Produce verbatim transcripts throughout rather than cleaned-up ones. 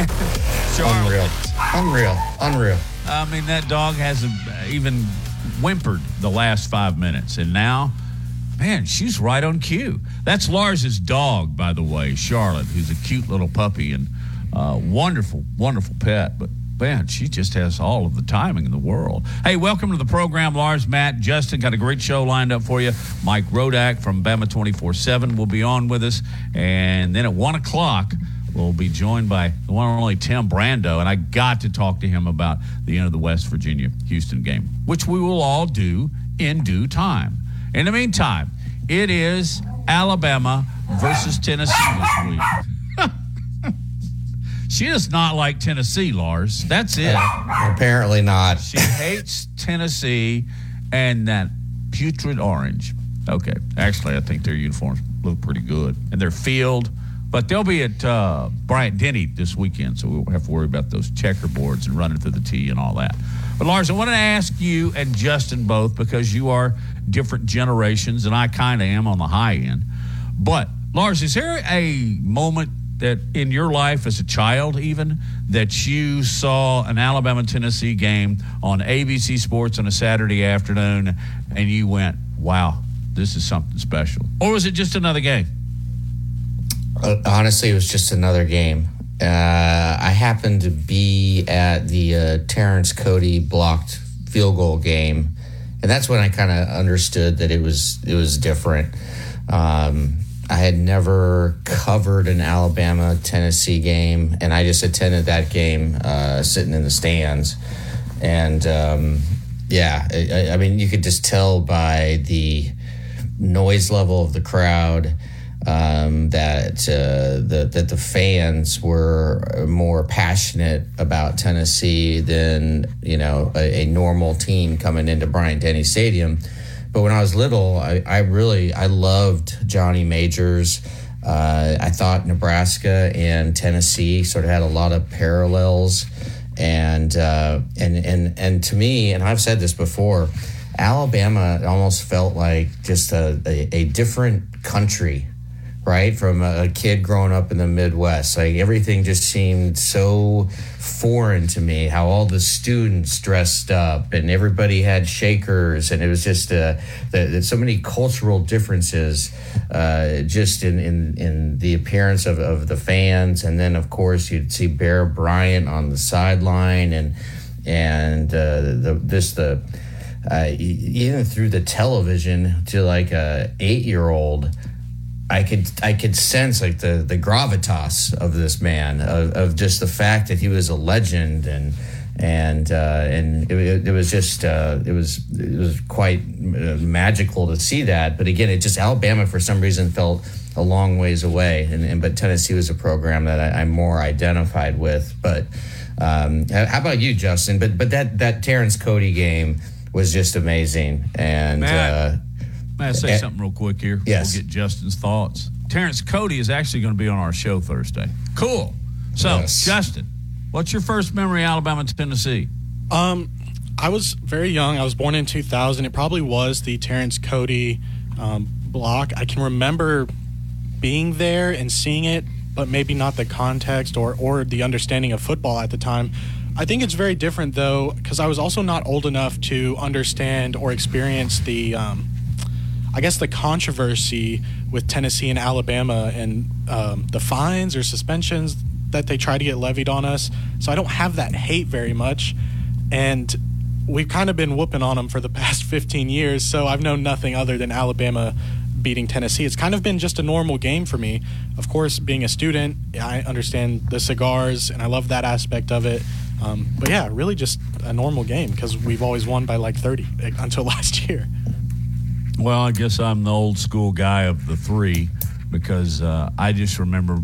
Charlotte. Unreal. Unreal. Unreal. I mean, that dog hasn't even whimpered the last five minutes. And now, man, she's right on cue. That's Lars's dog, by the way, Charlotte, who's a cute little puppy and uh, wonderful, wonderful pet. But, man, she just has all of the timing in the world. Hey, welcome to the program, Lars, Matt, Justin. Got a great show lined up for you. Mike Rodak from Bama twenty-four seven will be on with us. And then at one o'clock, we'll be joined by the one and only Tim Brando, and I got to talk to him about the end of the West Virginia-Houston game, which we will all do in due time. In the meantime, it is Alabama versus Tennessee this week. She does not like Tennessee, Lars. That's it. Uh, apparently not. She hates Tennessee and that putrid orange. Okay. Actually, I think their uniforms look pretty good. And their field. But they'll be at uh, Bryant-Denny this weekend, so we won't have to worry about those checkerboards and running through the tee and all that. But, Lars, I want to ask you and Justin both, because you are different generations, and I kind of am on the high end. But, Lars, is there a moment that in your life as a child even that you saw an Alabama-Tennessee game on A B C Sports on a Saturday afternoon and you went, wow, this is something special? Or was it just another game? Uh, honestly, it was just another game. Uh, I happened to be at the uh, Terrence Cody blocked field goal game, and that's when I kind of understood that it was it was different. Um, I had never covered an Alabama-Tennessee game, and I just attended that game uh, sitting in the stands. And, um, yeah, I, I mean, you could just tell by the noise level of the crowd um, that uh, the, that the fans were more passionate about Tennessee than, you know, a, a normal team coming into Bryant-Denny Stadium. But when I was little, I, I really, I loved Johnny Majors. Uh, I thought Nebraska and Tennessee sort of had a lot of parallels. And, uh, and, and, and to me, and I've said this before, Alabama almost felt like just a, a, a different country, right? From a, a kid growing up in the Midwest. Like everything just seemed so foreign to me, how all the students dressed up and everybody had shakers, and it was just uh, the, the, so many cultural differences uh, just in, in, in the appearance of, of the fans. And then, of course, you'd see Bear Bryant on the sideline, and and uh, the, this the uh, even through the television to like a eight-year-old, I could I could sense like the, the gravitas of this man, of, of just the fact that he was a legend, and and uh, and it, it was just uh, it was it was quite magical to see that. But again, it just Alabama for some reason felt a long ways away, and, and but Tennessee was a program that I, I'm more identified with. But um, how about you, Justin? But but that that Terrence Cody game was just amazing, and. Matt. Uh, May I say something real quick here? Yes. We'll get Justin's thoughts. Terrence Cody is actually going to be on our show Thursday. Cool. So, Yes. Justin, what's your first memory of Alabama, Tennessee? Um, I was very young. I was born in two thousand. It probably was the Terrence Cody um, block. I can remember being there and seeing it, but maybe not the context or, or the understanding of football at the time. I think it's very different, though, because I was also not old enough to understand or experience the um, – I guess the controversy with Tennessee and Alabama and um, the fines or suspensions that they try to get levied on us. So I don't have that hate very much. And we've kind of been whooping on them for the past fifteen years. So I've known nothing other than Alabama beating Tennessee. It's kind of been just a normal game for me. Of course, being a student, I understand the cigars and I love that aspect of it. Um, but yeah, really just a normal game because we've always won by like thirty until last year. Well, I guess I'm the old school guy of the three because uh, I just remember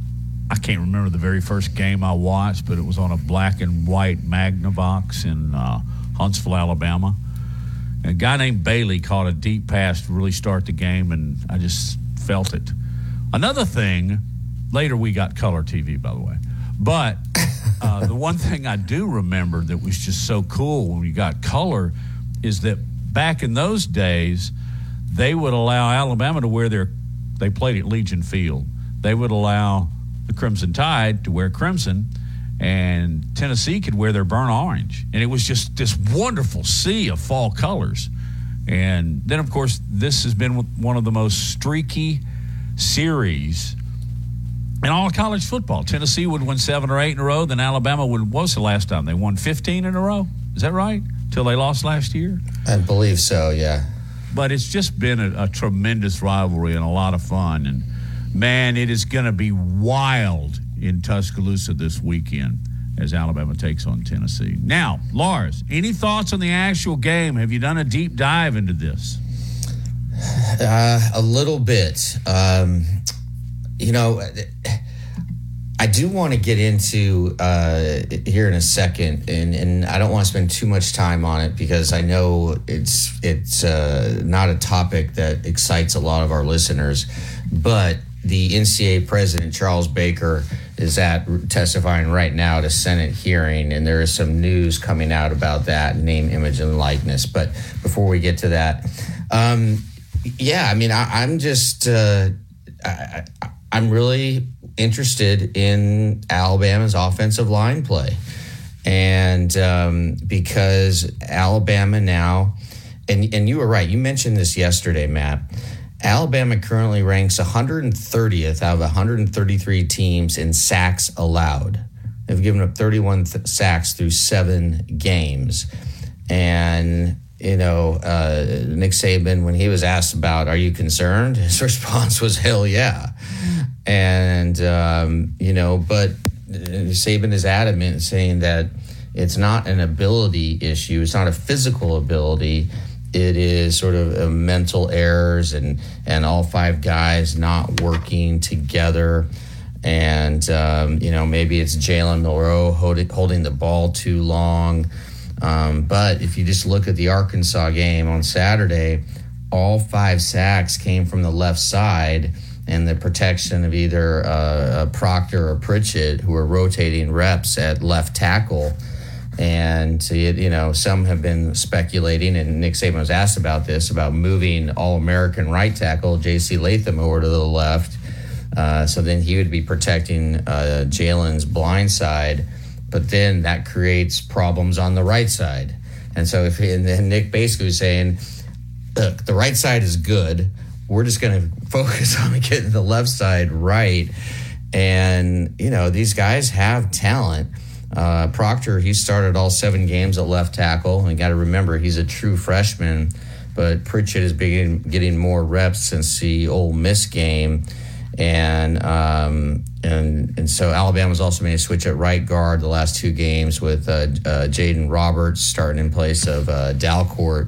– I can't remember the very first game I watched, but it was on a black and white Magnavox in uh, Huntsville, Alabama. And a guy named Bailey caught a deep pass to really start the game, and I just felt it. Another thing – later we got color T V, by the way. But uh, the one thing I do remember that was just so cool when we got color is that back in those days – they would allow Alabama to wear their – they played at Legion Field. They would allow the Crimson Tide to wear crimson, and Tennessee could wear their burnt orange. And it was just this wonderful sea of fall colors. And then, of course, this has been one of the most streaky series in all of college football. Tennessee would win seven or eight in a row. Then Alabama would, what was the last time? They won fifteen in a row? Is that right? Till they lost last year? I believe so, yeah. But it's just been a, a tremendous rivalry and a lot of fun. And, man, it is going to be wild in Tuscaloosa this weekend as Alabama takes on Tennessee. Now, Lars, any thoughts on the actual game? Have you done a deep dive into this? Uh, a little bit. Um, you know, I do want to get into uh, here in a second, and, and I don't want to spend too much time on it because I know it's it's uh, not a topic that excites a lot of our listeners. But the N C double A president, Charles Baker, is at testifying right now at a Senate hearing, and there is some news coming out about that, name, image, and likeness. But before we get to that, um, yeah, I mean, I, I'm just uh, I, I'm really interested in Alabama's offensive line play. And um, because Alabama now, and, and you were right, you mentioned this yesterday, Matt, Alabama currently ranks one hundred thirtieth out of one hundred thirty-three teams in sacks allowed. They've given up thirty-one th- sacks through seven games. And, you know, uh, Nick Saban, when he was asked about, are you concerned? His response was, hell yeah. And, um, you know, but Saban is adamant saying that it's not an ability issue. It's not a physical ability. It is sort of uh, mental errors and, and all five guys not working together. And, um, you know, maybe it's Jalen Milroe holding, holding the ball too long. Um, but if you just look at the Arkansas game on Saturday, all five sacks came from the left side, and the protection of either uh, Proctor or Pritchett, who are rotating reps at left tackle. And, you know, some have been speculating, and Nick Saban was asked about this, about moving All-American right tackle J C Latham over to the left. Uh, so then he would be protecting uh, Jalen's blind side. But then that creates problems on the right side. And so if and then Nick basically was saying, look, the right side is good. We're just going to focus on getting the left side right. And, you know, these guys have talent. Uh, Proctor, he started all seven games at left tackle. And you got to remember, he's a true freshman. But Pritchett is beginning, getting more reps since the Ole Miss game. And um, and and so Alabama's also made a switch at right guard the last two games with uh, uh, Jaden Roberts starting in place of uh, Dalcourt.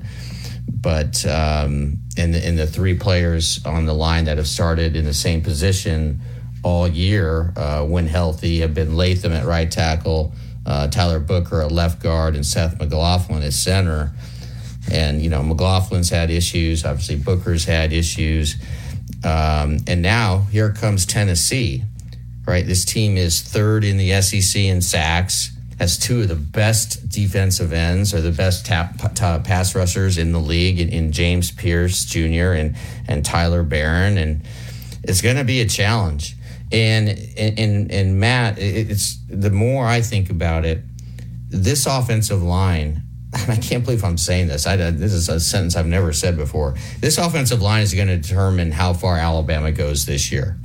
But um, and, the, and the three players on the line that have started in the same position all year, uh, when healthy, have been Latham at right tackle, uh, Tyler Booker at left guard, and Seth McLaughlin at center. And, you know, McLaughlin's had issues. Obviously, Booker's had issues. Um, and now here comes Tennessee, right? This team is third in the S E C in sacks, has two of the best defensive ends or the best tap, top pass rushers in the league in, in James Pierce Junior and, and Tyler Barron. And it's going to be a challenge. And, and, and Matt, it's the more I think about it, this offensive line, I can't believe I'm saying this. I, this is a sentence I've never said before. This offensive line is going to determine how far Alabama goes this year.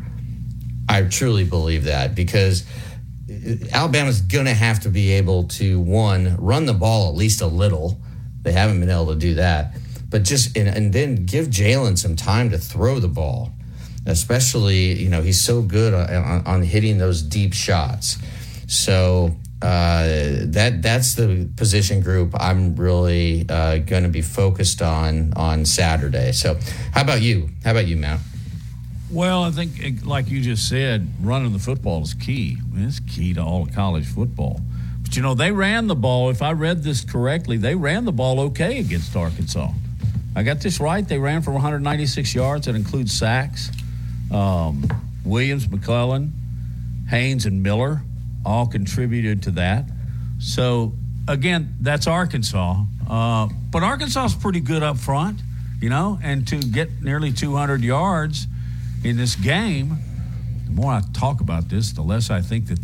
I truly believe that, because Alabama's going to have to be able to, one, run the ball at least a little. They haven't been able to do that. But just and, and then give Jalen some time to throw the ball, especially, you know, he's so good on, on hitting those deep shots. So Uh, that that's the position group I'm really uh, going to be focused on on Saturday. So, how about you? How about you, Matt? Well, I think, like you just said, running the football is key. I mean, it's key to all of college football. But, you know, they ran the ball. If I read this correctly, they ran the ball okay against Arkansas. I got this right. They ran for one hundred ninety-six yards. That includes sacks. Um, Williams, McClellan, Haynes, and Miller all contributed to that. So, again, that's Arkansas. Uh, but Arkansas is pretty good up front, you know, and to get nearly two hundred yards in this game, the more I talk about this, the less I think that that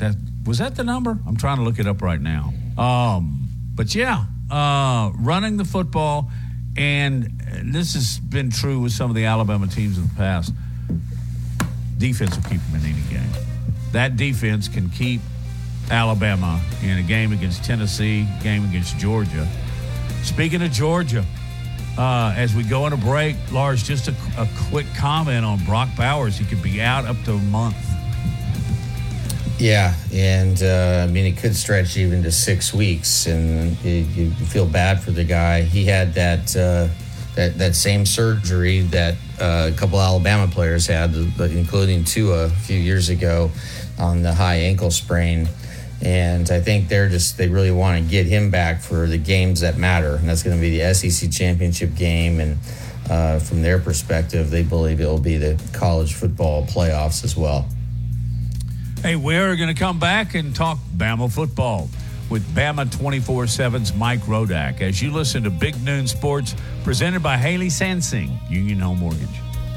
Was that the number? I'm trying to look it up right now. Um, but, yeah, uh, running the football, and this has been true with some of the Alabama teams in the past, defense will keep them in any game. That defense can keep Alabama in a game against Tennessee, game against Georgia. Speaking of Georgia, uh, as we go on a break, Lars, just a, a quick comment on Brock Bowers. He could be out up to a month. Yeah, and uh, I mean, it could stretch even to six weeks, and you, you feel bad for the guy. He had that uh, that that same surgery that uh, a couple Alabama players had, including Tua a few years ago, on the high ankle sprain. And I think they're just they really want to get him back for the games that matter, and that's going to be the S E C championship game. And uh, from their perspective, they believe it will be the college football playoffs as well. Hey, we're going to come back and talk Bama football with Bama twenty-four seven's Mike Rodak as you listen to Big Noon Sports presented by Haley Sansing, Union Home Mortgage.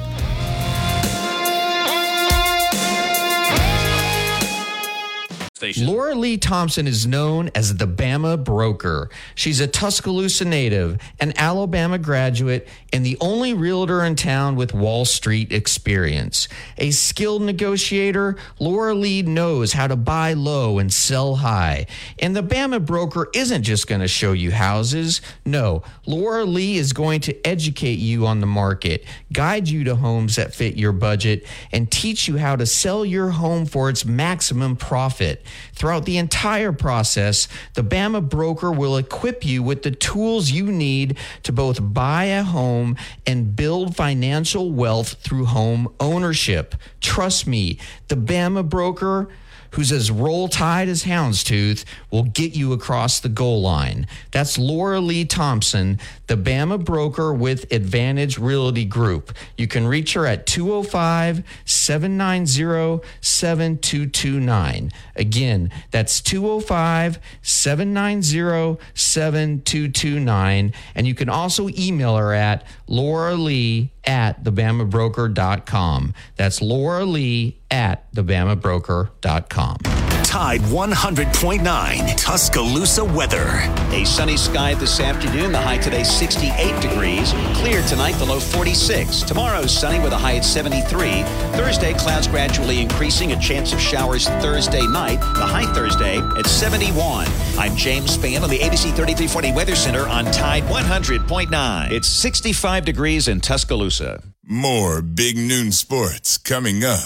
Station. Laura Lee Thompson is known as the Bama Broker. She's a Tuscaloosa native, an Alabama graduate, and the only realtor in town with Wall Street experience. A skilled negotiator, Laura Lee knows how to buy low and sell high. And the Bama Broker isn't just going to show you houses. No, Laura Lee is going to educate you on the market, guide you to homes that fit your budget, and teach you how to sell your home for its maximum profit. Throughout the entire process, the Bama Broker will equip you with the tools you need to both buy a home and build financial wealth through home ownership. Trust me, the Bama Broker, who's as roll-tide as houndstooth, will get you across the goal line. That's Laura Lee Thompson, the Bama Broker with Advantage Realty Group. You can reach her at two oh five, seven nine zero, seven two two nine. Again, that's two oh five, seven nine zero, seven two two nine. And you can also email her at Laura Lee at the bama broker dot com. That's Laura Lee at the bama broker dot com. Tide one hundred point nine Tuscaloosa weather. A sunny sky this afternoon. The high today sixty-eight degrees. Clear tonight, the low forty-six. Tomorrow sunny with a high at seventy-three. Thursday, clouds gradually increasing. A chance of showers Thursday night. The high Thursday at seventy-one. I'm James Spann on the A B C thirty-three forty Weather Center on Tide one hundred point nine. It's sixty-five degrees in Tuscaloosa. More Big Noon Sports coming up.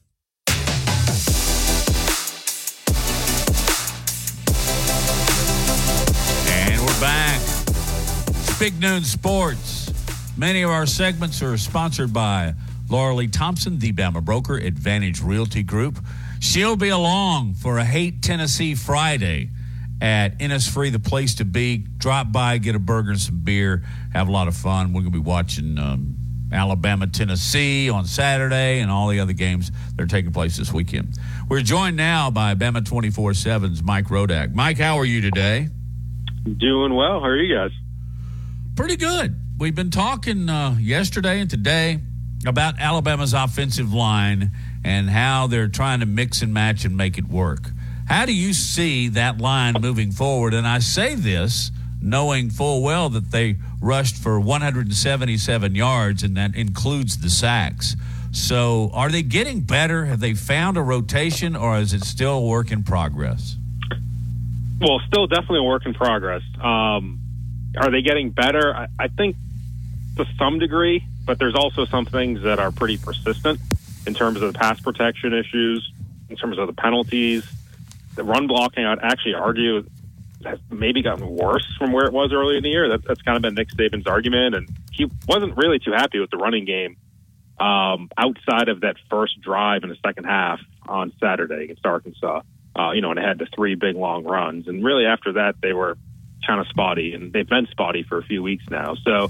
Back. It's Big Noon Sports. Many of our segments are sponsored by Laura Lee Thompson, the Bama Broker, Advantage Realty Group. She'll be along for a Hate Tennessee Friday at Innisfree, the place to be. Drop by, get a burger and some beer, have a lot of fun. We're going to be watching um, Alabama, Tennessee on Saturday and all the other games that are taking place this weekend. We're joined now by Bama twenty-four seven's Mike Rodak. Mike, how are you today? Doing well. How are you guys? Pretty good. We've been talking uh, yesterday and today about Alabama's offensive line and how they're trying to mix and match and make it work. How do you see that line moving forward? And I say this knowing full well that they rushed for one hundred seventy-seven yards, and that includes the sacks. So are they getting better? Have they found a rotation, or is it still a work in progress? Well, still definitely a work in progress. Um, are they getting better? I, I think to some degree, but there's also some things that are pretty persistent in terms of the pass protection issues, in terms of the penalties. The run blocking, I'd actually argue, has maybe gotten worse from where it was earlier in the year. That, that's kind of been Nick Saban's argument, and he wasn't really too happy with the running game um, outside of that first drive in the second half on Saturday against Arkansas. Uh, you know, and it had the three big long runs. And really after that, they were kind of spotty, and they've been spotty for a few weeks now. So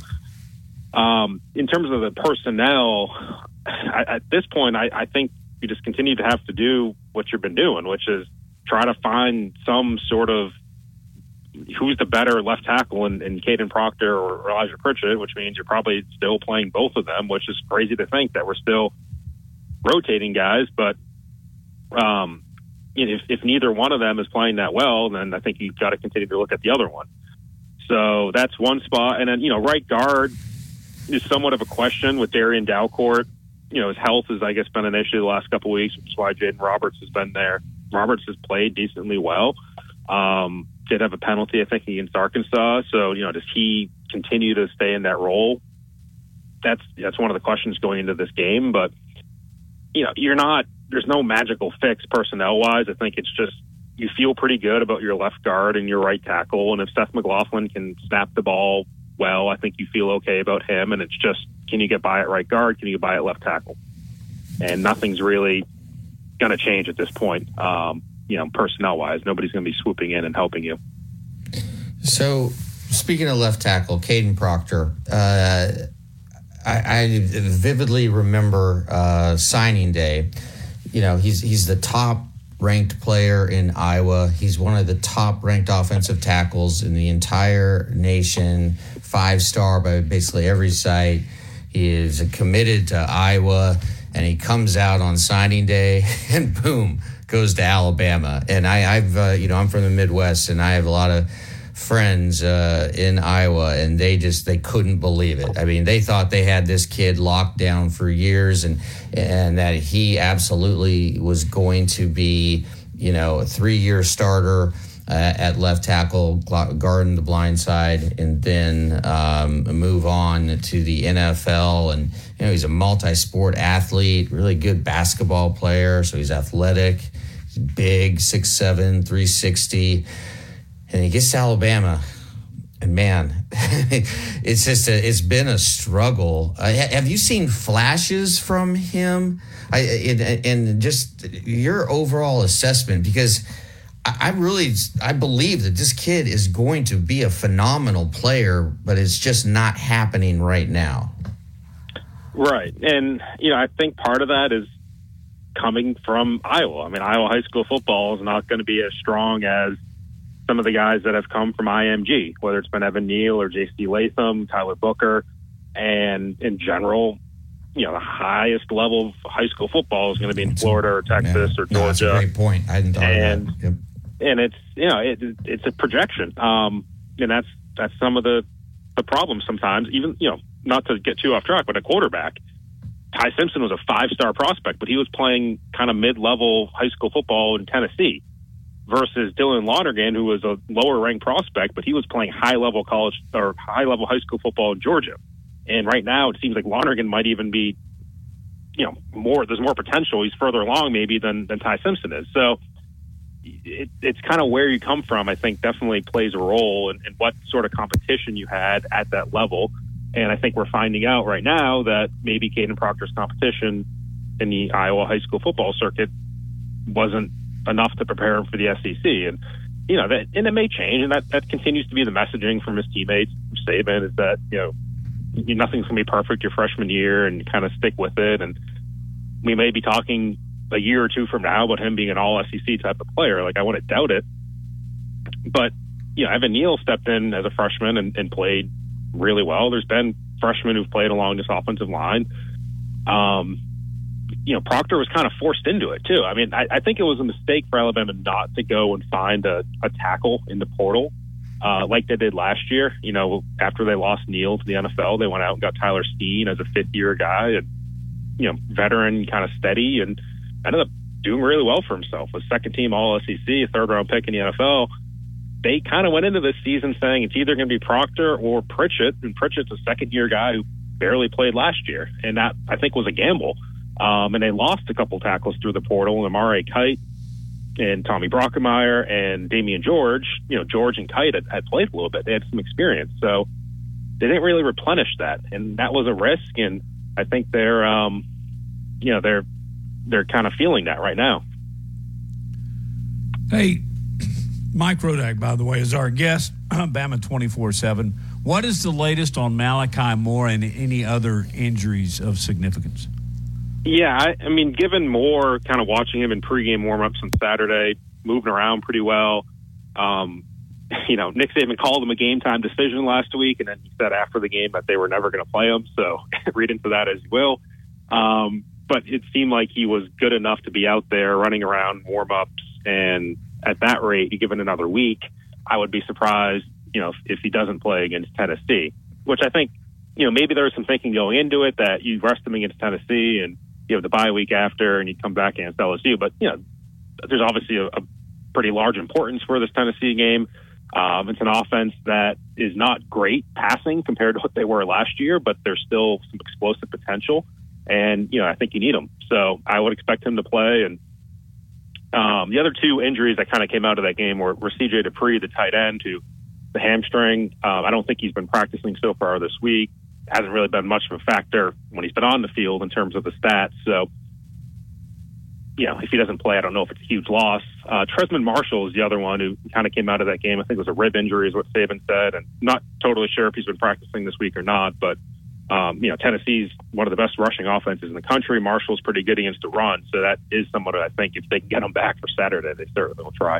um, in terms of the personnel, I, at this point, I, I think you just continue to have to do what you've been doing, which is try to find some sort of who's the better left tackle in, in Caden Proctor or Elijah Pritchett, which means you're probably still playing both of them, which is crazy to think that we're still rotating guys. But, um, you know, if, if neither one of them is playing that well, then I think you've got to continue to look at the other one. So that's one spot. And then, you know, right guard is somewhat of a question with Darian Dalcourt. You know, his health has, I guess, been an issue the last couple of weeks, which is why Jaden Roberts has been there. Roberts has played decently well. Um, did have a penalty, I think, against Arkansas. So, you know, does he continue to stay in that role? That's that's one of the questions going into this game. But, you know, you're not, there's no magical fix personnel-wise. I think it's just you feel pretty good about your left guard and your right tackle. And if Seth McLaughlin can snap the ball well, I think you feel okay about him. And it's just, can you get by at right guard? Can you get by at left tackle? And nothing's really going to change at this point, um, you know, personnel-wise. Nobody's going to be swooping in and helping you. So, speaking of left tackle, Caden Proctor, uh, I, I vividly remember uh, signing day. You know, he's he's the top-ranked player in Iowa. He's one of the top-ranked offensive tackles in the entire nation, five-star by basically every site. He is committed to Iowa, and he comes out on signing day, and boom, goes to Alabama. And I, I've, uh, you know, I'm from the Midwest, and I have a lot of friends uh, in Iowa, and they just they couldn't believe it. I mean, they thought they had this kid locked down for years, and and that he absolutely was going to be, you know, a three-year starter uh, at left tackle, guarding the blind side, and then um, move on to the N F L. And you know, he's a multi-sport athlete, really good basketball player, so he's athletic, he's big, six seven, three sixty. And he gets to Alabama, and man, it's just a, it's been a struggle. Uh, have you seen flashes from him? I, and, and just your overall assessment, because I, I really I believe that this kid is going to be a phenomenal player, but it's just not happening right now. Right, and you know, I think part of that is coming from Iowa. I mean, Iowa high school football is not going to be as strong as some of the guys that have come from I M G, whether it's been Evan Neal or J C Latham, Tyler Booker, and in general, you know, the highest level of high school football is going to be in Florida or Texas yeah. or Georgia. No, that's a great point. I hadn't thought and, of that. Yep. And it's, you know, it, it's a projection. Um, and that's, that's some of the, the problems sometimes, even, you know, not to get too off track, but a quarterback. Ty Simpson was a five-star prospect, but he was playing kind of mid-level high school football in Tennessee, versus Dylan Lonergan, who was a lower-ranked prospect, but he was playing high-level college or high-level high school football in Georgia. And right now, it seems like Lonergan might even be, you know, more. There's more potential. He's further along maybe than than Ty Simpson is. So it, it's kind of where you come from. I think definitely plays a role in, in what sort of competition you had at that level. And I think we're finding out right now that maybe Caden Proctor's competition in the Iowa high school football circuit wasn't enough to prepare him for the S E C. And, you know, that, and it may change. And that, that continues to be the messaging from his teammates, from Saban, is that, you know, nothing's going to be perfect your freshman year, and kind of stick with it. And we may be talking a year or two from now about him being an all S E C type of player. Like, I wouldn't doubt it. But, you know, Evan Neal stepped in as a freshman and, and played really well. There's been freshmen who've played along this offensive line. Um, you know, Proctor was kind of forced into it too. I mean, I, I think it was a mistake for Alabama not to go and find a, a tackle in the portal, uh, like they did last year. You know, after they lost Neal to the N F L, they went out and got Tyler Steen as a fifth year guy, and, you know, veteran, kind of steady, and ended up doing really well for himself. A second team all S E C, a third round pick in the N F L. They kind of went into this season saying it's either going to be Proctor or Pritchett, and Pritchett's a second year guy who barely played last year. And that, I think, was a gamble. Um, and they lost a couple tackles through the portal, Amare Kite and Tommy Brockemeyer and Damian George. You know, George and Kite had, had played a little bit. They had some experience. So they didn't really replenish that. And that was a risk. And I think they're, um, you know, they're, they're kind of feeling that right now. Hey, Mike Rodak, by the way, is our guest, Bama twenty-four seven. What is the latest on Malachi Moore and any other injuries of significance? Yeah, I, I mean, given Moore, kind of watching him in pregame warmups on Saturday, moving around pretty well. Um, you know, Nick Saban called him a game time decision last week, and then he said after the game that they were never going to play him. So read into that as you will. Um, but it seemed like he was good enough to be out there running around warmups, And at that rate, you give it another week, I would be surprised, you know, if, if he doesn't play against Tennessee, which I think, you know, maybe there was some thinking going into it that you rest him against Tennessee and you have the bye week after and you come back against L S U. But, you know, there's obviously a, a pretty large importance for this Tennessee game. Um, it's an offense that is not great passing compared to what they were last year, but there's still some explosive potential. And, you know, I think you need him. So I would expect him to play. And um, the other two injuries that kind of came out of that game were, were C J Dupree, the tight end, who the hamstring. Um, I don't think he's been practicing so far this week. Hasn't really been much of a factor when he's been on the field in terms of the stats. So, you know, if he doesn't play, I don't know if it's a huge loss. Uh, Tresman Marshall is the other one who kind of came out of that game. I think it was a rib injury is what Saban said. And not totally sure if he's been practicing this week or not. But, um, you know, Tennessee's one of the best rushing offenses in the country. Marshall's pretty good against the run. So that is someone I think if they can get him back for Saturday, they certainly will try.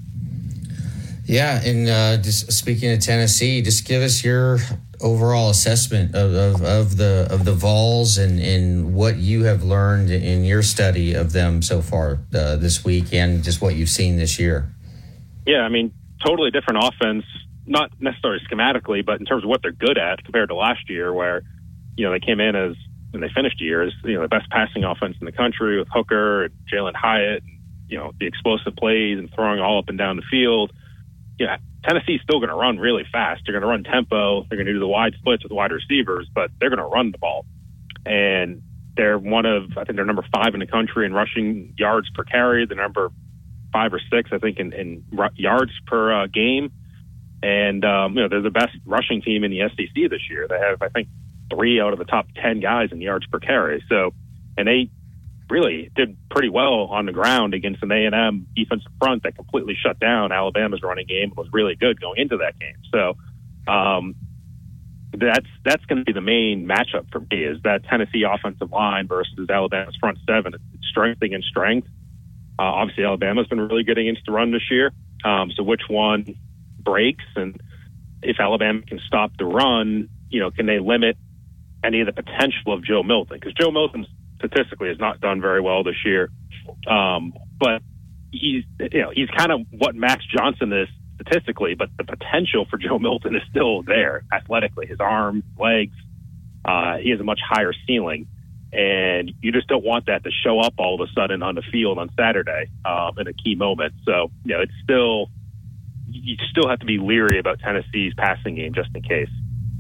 Yeah, and uh, just speaking of Tennessee, just give us your overall assessment of, of, of the of the Vols and, and what you have learned in your study of them so far uh, this week and just what you've seen this year. Yeah, I mean, totally different offense, not necessarily schematically, but in terms of what they're good at compared to last year where, you know, they came in as, and they finished the year as, you know, the best passing offense in the country with Hooker and Jalen Hyatt, and, you know, the explosive plays and throwing all up and down the field. Yeah, Tennessee's still going to run really fast. They're going to run tempo. They're going to do the wide splits with wide receivers, but they're going to run the ball. And they're one of, I think they're number five in the country in rushing yards per carry. They're number five or six, I think, in, in yards per uh, game. And, um, you know, they're the best rushing team in the S E C this year. They have, I think, three out of the top ten guys in yards per carry. So, and they really did pretty well on the ground against an A and M defensive front that completely shut down Alabama's running game and was really good going into that game. So um, that's that's going to be the main matchup for me is that Tennessee offensive line versus Alabama's front seven. It's strength against strength. Uh, obviously, Alabama's been really good against the run this year. Um, so which one breaks? And if Alabama can stop the run, you know, can they limit any of the potential of Joe Milton? Because Joe Milton's statistically has not done very well this year. Um, but he's, you know, he's kind of what Max Johnson is statistically, but the potential for Joe Milton is still there athletically. His arms, legs, uh, he has a much higher ceiling. And you just don't want that to show up all of a sudden on the field on Saturday um, in a key moment. So, you know, it's still, you still have to be leery about Tennessee's passing game just in case.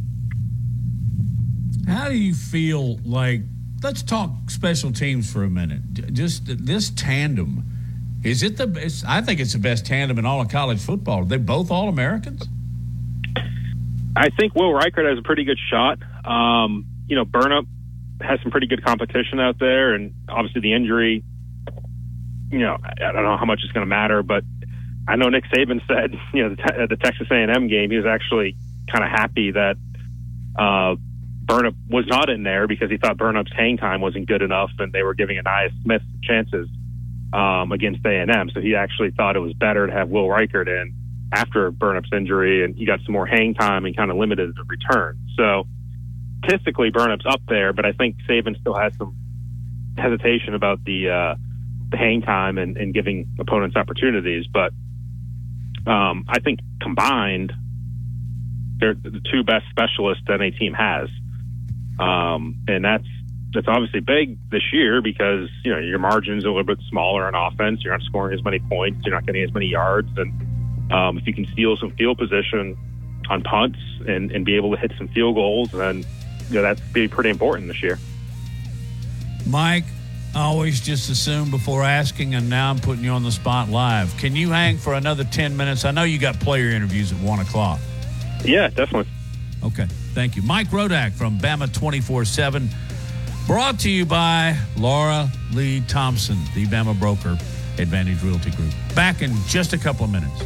How do you feel like, let's talk special teams for a minute. Just this tandem, is it the best? I think it's the best tandem in all of college football. Are they both All-Americans? I think Will Reichert has a pretty good shot. Um, you know, Burnham has some pretty good competition out there, and obviously the injury, you know, I don't know how much it's going to matter, but I know Nick Saban said, you know, the, the Texas A and M game, he was actually kind of happy that uh, Burnham was not in there because he thought Burnham's hang time wasn't good enough and they were giving Anais Smith chances um, against A and M. So he actually thought it was better to have Will Reichert in after Burnham's injury, and he got some more hang time and kind of limited the return. So statistically, Burnham's up there, but I think Saban still has some hesitation about the uh, the hang time and, and giving opponents opportunities. But um, I think combined, they're the two best specialists that any team has. Um, and that's that's obviously big this year because, you know, your margin's a little bit smaller on offense. You're not scoring as many points. You're not getting as many yards. And um, if you can steal some field position on punts and, and be able to hit some field goals, then, you know, that's be pretty important this year. Mike, I always just assume before asking, and now I'm putting you on the spot live. Can you hang for another ten minutes? I know you got player interviews at one o'clock. Yeah, definitely. Okay, thank you. Mike Rodak from Bama twenty-four seven, brought to you by Laura Lee Thompson, the Bama broker, Advantage Realty Group. Back in just a couple of minutes.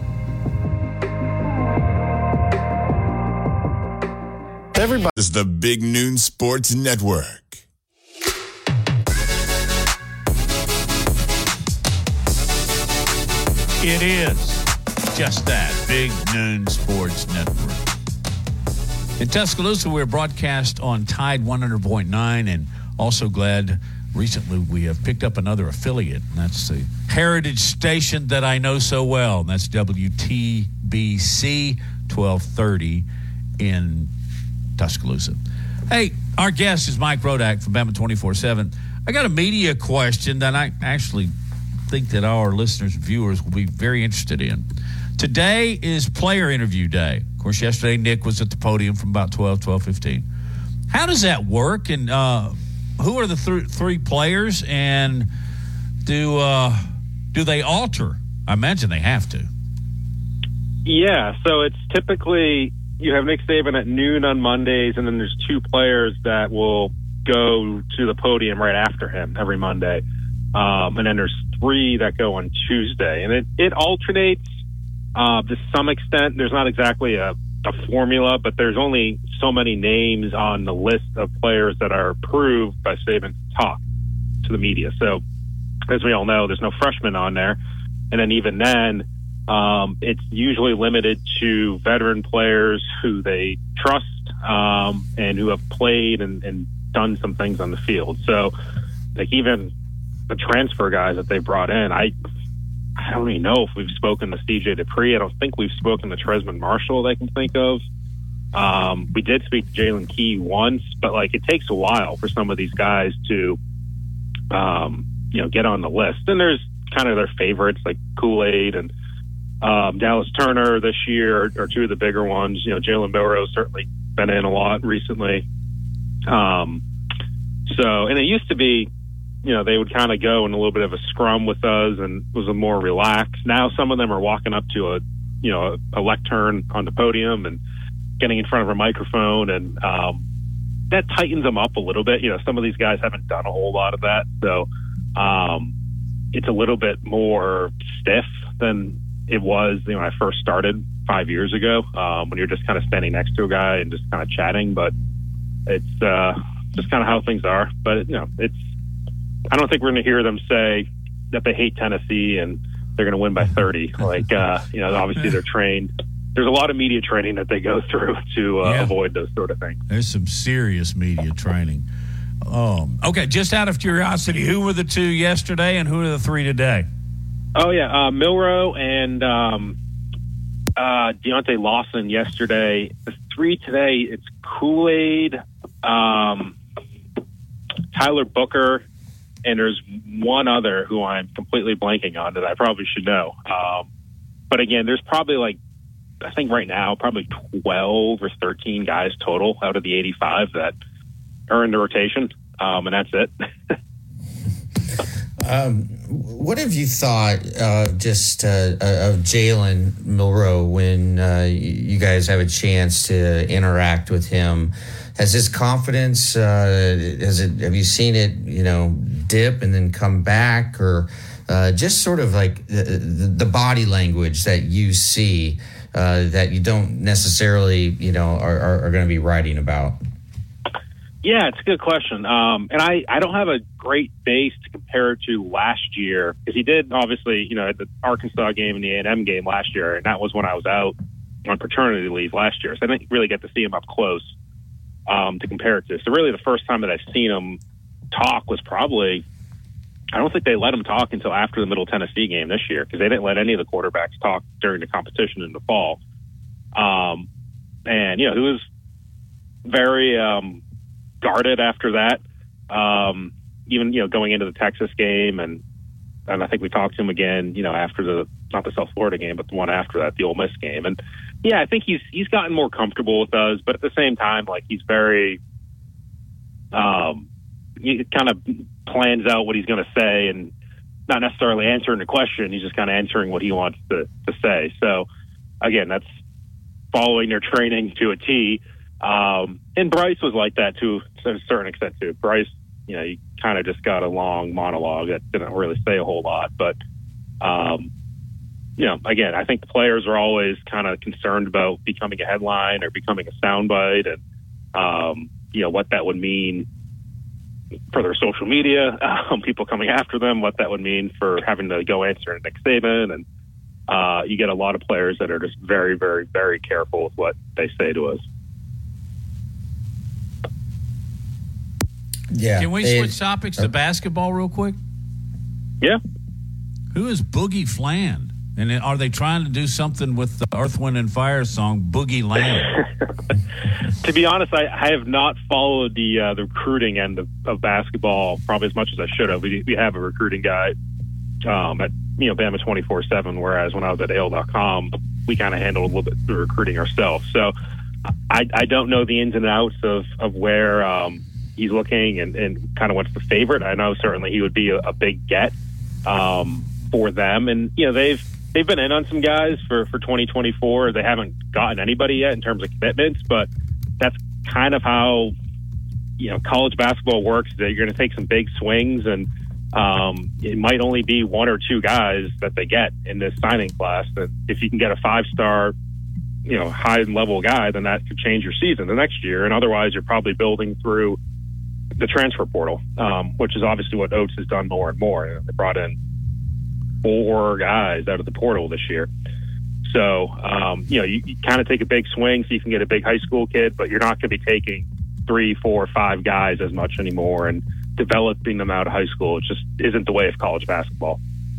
Everybody is the Big Noon Sports Network. It is just that, Big Noon Sports Network. In Tuscaloosa, we're broadcast on Tide one hundred point nine, and also glad recently we have picked up another affiliate, and that's the heritage station that I know so well, and that's W T B C twelve thirty in Tuscaloosa. Hey, our guest is Mike Rodak from Bama twenty-four seven. I got a media question that I actually think that our listeners and viewers will be very interested in. Today is player interview day. Of course, yesterday Nick was at the podium from about twelve, twelve fifteen. How does that work, and uh, who are the th- three players, and do uh, do they alter? I imagine they have to. Yeah, so it's typically you have Nick Saban at noon on Mondays, and then there's two players that will go to the podium right after him every Monday. Um, and then there's three that go on Tuesday. And it, it alternates uh, to some extent. There's not exactly a, a formula, but there's only so many names on the list of players that are approved by Saban to talk to the media. So, as we all know, there's no freshmen on there. And then even then, um, it's usually limited to veteran players who they trust um, and who have played and, and done some things on the field. So, like, even the transfer guys that they brought in, I I don't even know if we've spoken to C J Dupree. I don't think we've spoken to Tresman Marshall that I can think of. Um, we did speak to Jalen Key once, but, like, it takes a while for some of these guys to, um, you know, get on the list. And there's kind of their favorites, like Kool-Aid and um, Dallas Turner this year are two of the bigger ones. You know, Jalen Milroe certainly been in a lot recently. Um, so, and it used to be, you know, they would kind of go in a little bit of a scrum with us and was a more relaxed. Now some of them are walking up to a, you know, a, a lectern on the podium and getting in front of a microphone, and um, that tightens them up a little bit. You know, some of these guys haven't done a whole lot of that. So um, it's a little bit more stiff than it was, you know, when I first started five years ago, um, when you're just kind of standing next to a guy and just kind of chatting. But it's uh, just kind of how things are. But, you know, it's, I don't think we're going to hear them say that they hate Tennessee and they're going to win by thirty. Like, uh, you know, obviously they're trained. There's a lot of media training that they go through to uh, yeah. avoid those sort of things. There's some serious media training. Um, okay, just out of curiosity, who were the two yesterday and who are the three today? Oh, yeah, uh, Milroe and um, uh, Deontay Lawson yesterday. The three today, it's Kool-Aid, um, Tyler Booker, and there's one other who I'm completely blanking on that I probably should know. Um, but again, there's probably like, I think right now, probably twelve or thirteen guys total out of the eighty-five that are in the rotation. Um, and that's it. um, what have you thought uh, just uh, of Jalen Milroe when uh, you guys have a chance to interact with him? Has his confidence, uh, has it, have you seen it, you know, dip and then come back, or uh, just sort of like the, the body language that you see uh, that you don't necessarily, you know, are, are, are going to be writing about? Yeah, it's a good question. Um, and I, I don't have a great base to compare it to last year, because he did obviously, you know, at the Arkansas game and the A and M game last year, and that was when I was out on paternity leave last year. So I didn't really get to see him up close um, to compare it to. So really the first time that I've seen him talk was probably, I don't think they let him talk until after the Middle Tennessee game this year, because they didn't let any of the quarterbacks talk during the competition in the fall. Um, and, you know, he was very um, guarded after that, um, even, you know, going into the Texas game. And, and I think we talked to him again, you know, after the, not the South Florida game, but the one after that, the Ole Miss game. And, yeah, I think he's he's gotten more comfortable with us, but at the same time, like, he's very um, – he kind of plans out what he's going to say and not necessarily answering the question. He's just kind of answering what he wants to, to say. So, again, that's following their training to a T. Um, and Bryce was like that to a certain extent, too. Bryce, you know, he kind of just got a long monologue that didn't really say a whole lot. But, um, you know, again, I think the players are always kind of concerned about becoming a headline or becoming a soundbite and, um, you know, what that would mean for their social media, um, people coming after them, what that would mean for having to go answer Nick Saban. And uh, you get a lot of players that are just very, very, very careful with what they say to us. Yeah. Can we they, switch topics to basketball real quick? Yeah. Who is Boogie Fland? And are they trying to do something with the Earth, Wind, and Fire song, Boogie Land? To be honest, I, I have not followed the uh, the recruiting end of, of basketball probably as much as I should have. We, we have a recruiting guy um, at you know Bama twenty-four seven, whereas when I was at A L dot com, we kind of handled a little bit the recruiting ourselves. So I, I don't know the ins and outs of, of where um, he's looking and, and kind of what's the favorite. I know certainly he would be a, a big get um, for them. And, you know, they've they've been in on some guys for, for twenty twenty-four. They haven't gotten anybody yet in terms of commitments, but that's kind of how, you know, college basketball works. That you're going to take some big swings, and um, it might only be one or two guys that they get in this signing class. That if you can get a five-star, you know, high-level guy, then that could change your season the next year. And otherwise, you're probably building through the transfer portal, um, which is obviously what Oates has done more and more. You know, they brought in four guys out of the portal this year. So, um, you know, you, you kind of take a big swing so you can get a big high school kid, but you're not going to be taking three, four, five guys as much anymore and developing them out of high school. It just isn't the way of college basketball.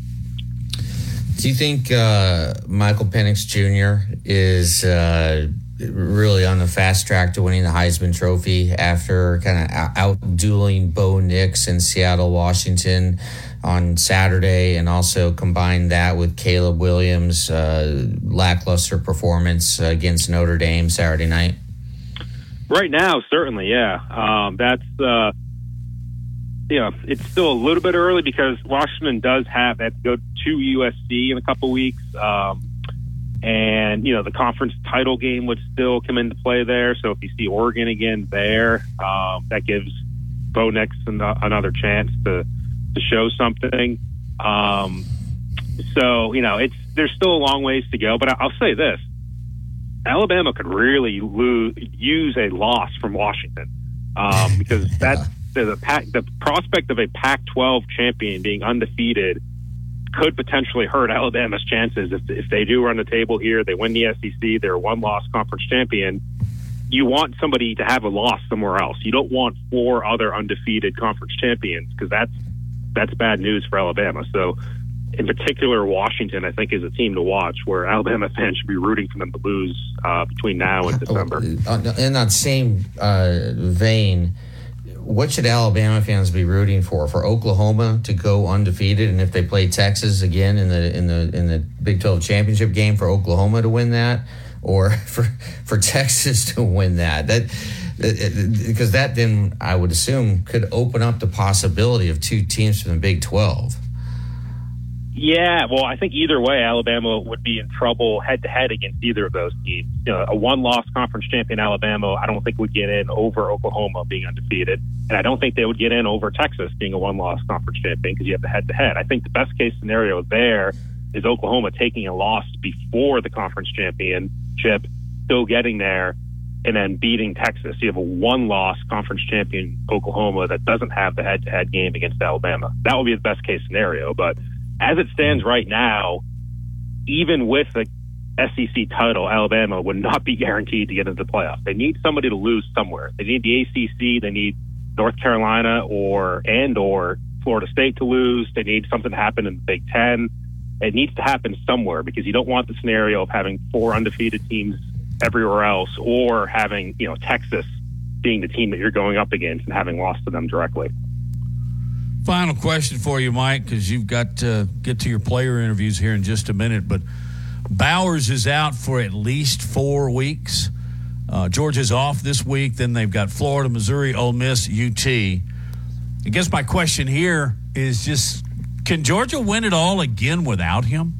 Do you think uh, Michael Penix Junior is uh, really on the fast track to winning the Heisman Trophy after kind of out-dueling Bo Nix in Seattle, Washington on Saturday, and also combine that with Caleb Williams' uh, lackluster performance against Notre Dame Saturday night? Right now, certainly, yeah. Um, that's, uh, you know, it's still a little bit early because Washington does have that to go to U S C in a couple weeks. Um, and, you know, the conference title game would still come into play there. So if you see Oregon again there, um, that gives Bo Nix an- another chance to, to show something. Um, so, you know, it's there's still a long ways to go. But I- I'll say this. Alabama could really lose, use a loss from Washington um, because that the, Pac, the prospect of a Pac twelve champion being undefeated could potentially hurt Alabama's chances if, if they do run the table here. They win the S E C. They're a one-loss conference champion. You want somebody to have a loss somewhere else. You don't want four other undefeated conference champions because that's that's bad news for Alabama. So, in particular, Washington, I think, is a team to watch where Alabama fans should be rooting for them to lose uh, between now and December. In that same uh, vein, what should Alabama fans be rooting for? For Oklahoma to go undefeated, and if they play Texas again in the in the in the Big twelve championship game, for Oklahoma to win that, or for for Texas to win that? That because that then I would assume could open up the possibility of two teams from the Big twelve. Yeah, well, I think either way, Alabama would be in trouble head-to-head against either of those teams. You know, a one-loss conference champion Alabama, I don't think would get in over Oklahoma being undefeated, and I don't think they would get in over Texas being a one-loss conference champion because you have the head-to-head. I think the best-case scenario there is Oklahoma taking a loss before the conference championship, still getting there, and then beating Texas. You have a one-loss conference champion Oklahoma that doesn't have the head-to-head game against Alabama. That would be the best-case scenario, but as it stands right now, even with the S E C title, Alabama would not be guaranteed to get into the playoffs. They need somebody to lose somewhere. They need the A C C. They need North Carolina or and or Florida State to lose. They need something to happen in the Big Ten. It needs to happen somewhere because you don't want the scenario of having four undefeated teams everywhere else or having, you know, Texas being the team that you're going up against and having lost to them directly. Final question for you, Mike, because you've got to get to your player interviews here in just a minute. But Bowers is out for at least four weeks. Uh, Georgia's off this week. Then they've got Florida, Missouri, Ole Miss, U T. I guess my question here is just, can Georgia win it all again without him?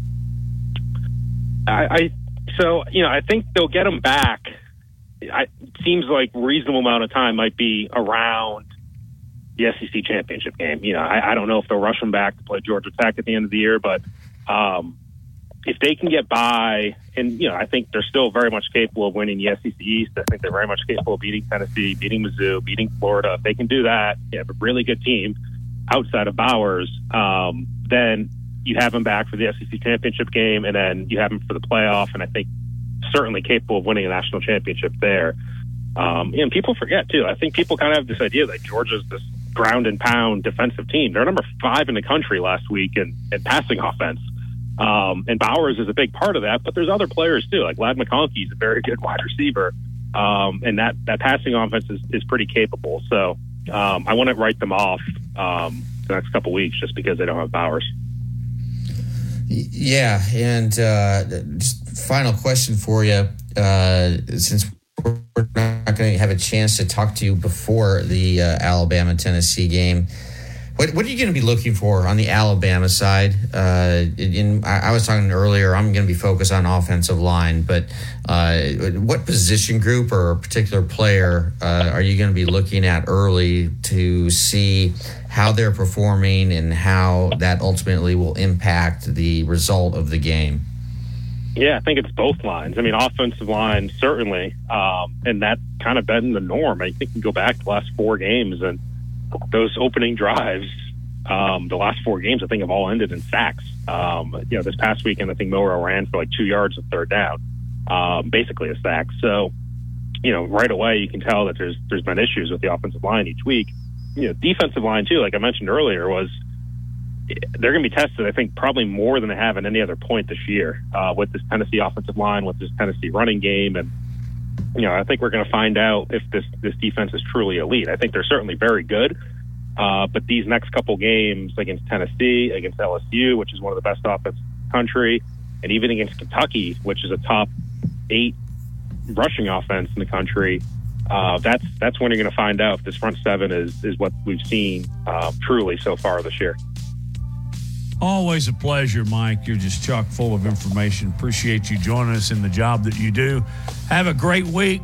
I, I so, you know, I think they'll get him back. I, it seems like reasonable amount of time might be around the S E C championship game. You know, I, I don't know if they'll rush him back to play Georgia Tech at the end of the year, but um, if they can get by, and, you know, I think they're still very much capable of winning the S E C East. I think they're very much capable of beating Tennessee, beating Mizzou, beating Florida. If they can do that, you have a really good team outside of Bowers, um, then you have him back for the S E C championship game, and then you have him for the playoff, and I think certainly capable of winning a national championship there. Um, and people forget, too. I think people kind of have this idea that Georgia's this ground and pound defensive team. They're number five in the country last week in, in passing offense. Um, and Bowers is a big part of that, but there's other players too. Like Ladd McConkey is a very good wide receiver. Um, and that, that passing offense is, is pretty capable. So um, I wouldn't write them off um, the next couple weeks just because they don't have Bowers. Yeah, and uh, just final question for you, uh, since we're not going to have a chance to talk to you before the uh, Alabama-Tennessee game, what, what are you going to be looking for on the Alabama side? Uh, in, I, I was talking earlier, I'm going to be focused on offensive line, but uh, what position group or particular player uh, are you going to be looking at early to see how they're performing and how that ultimately will impact the result of the game? Yeah, I think it's both lines. I mean, offensive line, certainly, um, and that's kind of been the norm. I think you go back to the last four games, and those opening drives, um, the last four games, I think, have all ended in sacks. Um, you know, this past weekend, I think Milroe ran for like two yards of third down, um, basically a sack. So, you know, right away you can tell that there's there's been issues with the offensive line each week. You know, defensive line too, like I mentioned earlier, was they're going to be tested, I think, probably more than they have at any other point this year uh, with this Tennessee offensive line, with this Tennessee running game. And, you know, I think we're going to find out if this, this defense is truly elite. I think they're certainly very good. Uh, but these next couple games against Tennessee, against L S U, which is one of the best offenses in the country, and even against Kentucky, which is a top eight rushing offense in the country, uh, that's that's when you're going to find out if this front seven is, is what we've seen uh, truly so far this year. Always a pleasure, Mike. You're just chock full of information. Appreciate you joining us in the job that you do. Have a great week.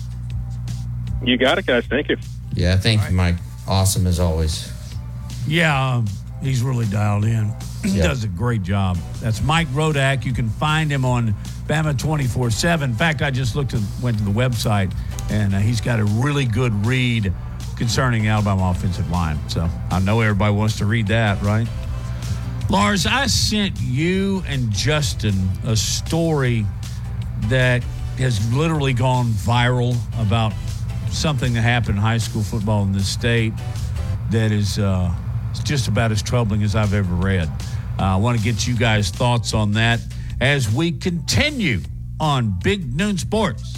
You got it, guys. Thank you. Yeah, thank you, Mike. Awesome as always. Yeah, um, he's really dialed in. He Yep. does a great job. That's Mike Rodak. You can find him on Bama twenty-four seven. In fact, I just looked at, went to the website, and uh, he's got a really good read concerning the Alabama offensive line. So I know everybody wants to read that, right? Lars, I sent you and Justin a story that has literally gone viral about something that happened in high school football in this state that is uh, just about as troubling as I've ever read. Uh, I want to get you guys' thoughts on that as we continue on Big Noon Sports.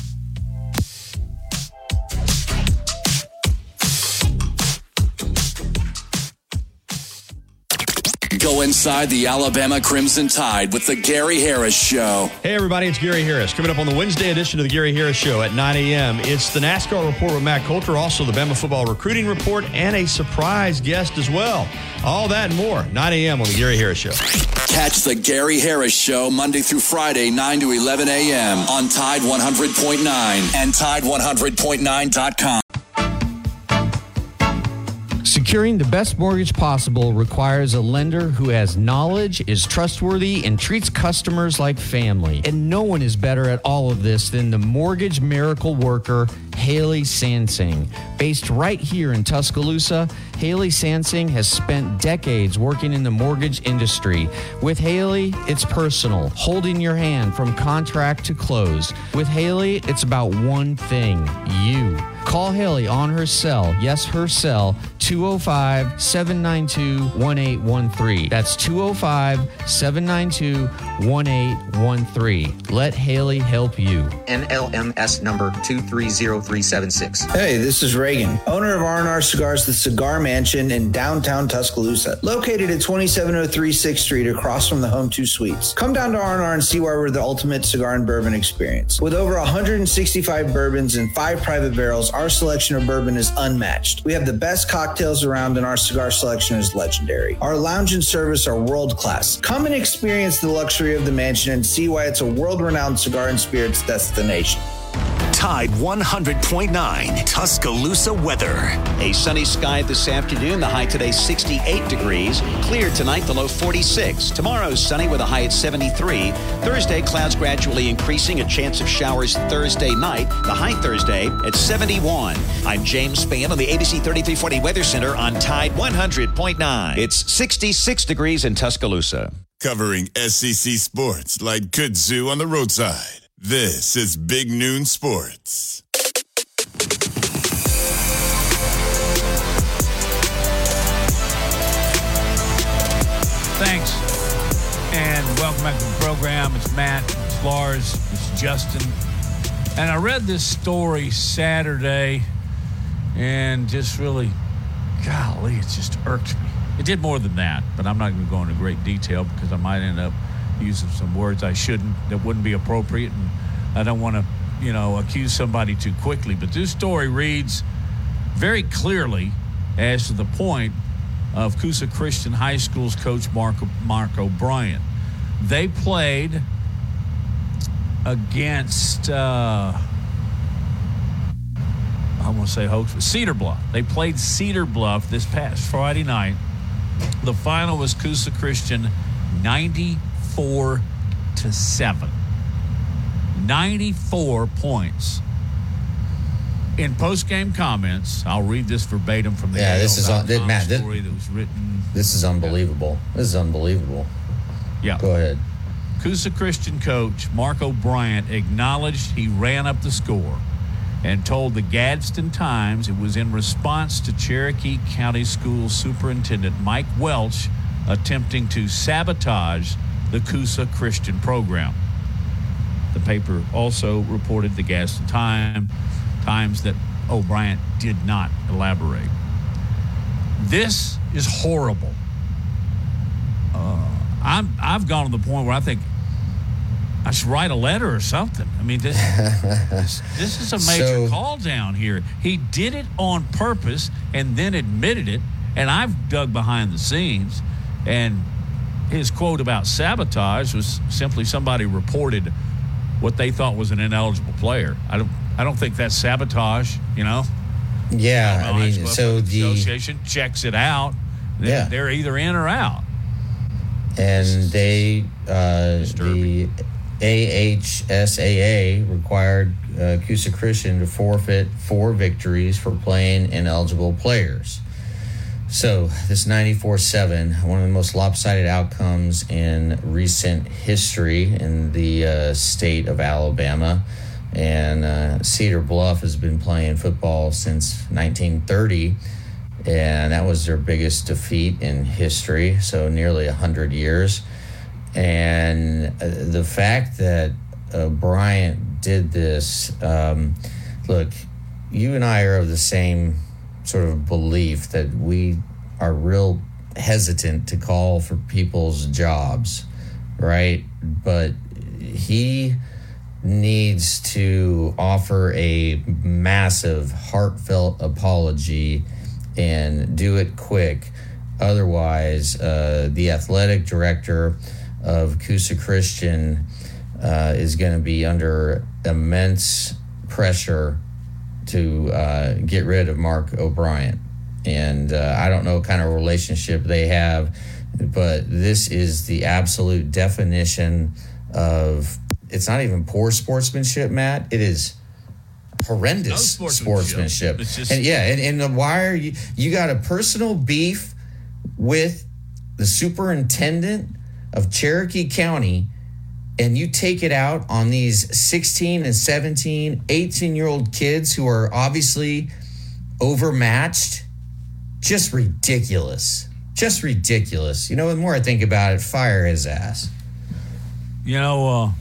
Go inside the Alabama Crimson Tide with the Gary Harris Show. Hey, everybody, it's Gary Harris. Coming up on the Wednesday edition of the Gary Harris Show at nine a.m., it's the NASCAR Report with Matt Coulter, also the Bama Football Recruiting Report, and a surprise guest as well. All that and more, nine a.m. on the Gary Harris Show. Catch the Gary Harris Show Monday through Friday, nine to eleven a.m. on Tide one hundred point nine and Tide one hundred point nine dot com. Securing the best mortgage possible requires a lender who has knowledge, is trustworthy, and treats customers like family. And no one is better at all of this than the mortgage miracle worker, Haley Sansing. Based right here in Tuscaloosa, Haley Sansing has spent decades working in the mortgage industry. With Haley, it's personal, holding your hand from contract to close. With Haley, it's about one thing, you. Call Haley on her cell, yes, her cell, two oh five, seven nine two, one eight one three. That's two oh five, seven nine two, one eight one three. Let Haley help you. N L M S number two three zero three seven six. Hey, this is Reagan, owner of R and R Cigars, the Cigar Mansion in downtown Tuscaloosa, located at twenty-seven oh three sixth Street across from the Home two Suites. Come down to R and R and see why we're the ultimate cigar and bourbon experience. With over one hundred sixty-five bourbons and five private barrels, our selection of bourbon is unmatched. We have the best cocktails around and our cigar selection is legendary. Our lounge and service are world class. Come and experience the luxury of the mansion and see why it's a world-renowned cigar and spirits destination. Tide one hundred point nine Tuscaloosa weather. A sunny sky this afternoon. The high today sixty-eight degrees. Clear tonight, the low forty-six. Tomorrow sunny with a high at seventy-three. Thursday clouds gradually increasing. A chance of showers Thursday night. The high Thursday at seventy-one. I'm James Spann on the A B C thirty-three forty Weather Center on Tide one hundred point nine. It's sixty-six degrees in Tuscaloosa. Covering S E C sports like kudzu on the roadside. This is Big Noon Sports. Thanks. And welcome back to the program. It's Matt, it's Lars, it's Justin. And I read this story Saturday and just really, golly, it just irked me. It did more than that, but I'm not going to go into great detail because I might end up using some words I shouldn't, that wouldn't be appropriate. And I don't want to, you know, accuse somebody too quickly. But this story reads very clearly as to the point of Coosa Christian High School's coach Mark, Mark O'Brien. They played against, uh, I want to say Hoax, Cedar Bluff. They played Cedar Bluff this past Friday night. The final was Coosa Christian ninety-four to seven. ninety-four points. In post-game comments, I'll read this verbatim from the yeah. This is un- this, Matt. This, story that was written. This is unbelievable. This is unbelievable. Yeah. Go ahead. Coosa Christian coach Mark O'Brien acknowledged he ran up the score and told the Gadsden Times it was in response to Cherokee County School Superintendent Mike Welch attempting to sabotage the Coosa Christian program. The paper also reported the Gadsden Time, Times that O'Brien did not elaborate. This is horrible. Uh, I'm, I've gone to the point where I think I should write a letter or something. I mean, this this, this is a major so, call down here. He did it on purpose and then admitted it, and I've dug behind the scenes, and his quote about sabotage was simply somebody reported what they thought was an ineligible player. I don't I don't think that's sabotage, you know? Yeah, I, I mean, so the association checks it out. Yeah. They're either in or out. And they, uh, the A H S A A required uh, Coosa Christian to forfeit four victories for playing ineligible players. So this ninety-four seven, one of the most lopsided outcomes in recent history in the uh, state of Alabama. And uh, Cedar Bluff has been playing football since nineteen thirty, and that was their biggest defeat in history, so nearly one hundred years. And uh, the fact that uh, Bryant did this, um, look, you and I are of the same sort of belief that we are real hesitant to call for people's jobs, right? But he needs to offer a massive, heartfelt apology and do it quick. Otherwise, uh, the athletic director of Coosa Christian uh, is going to be under immense pressure to uh, get rid of Mark O'Brien. And uh, I don't know what kind of relationship they have, but this is the absolute definition of, it's not even poor sportsmanship, Matt. It is horrendous no sportsmanship. sportsmanship. It's just- and yeah, and, and the wire, you, you got a personal beef with the superintendent of Cherokee County, and you take it out on these sixteen and seventeen, eighteen-year-old kids who are obviously overmatched. Just ridiculous. Just ridiculous. You know, the more I think about it, fire his ass. You know, uh,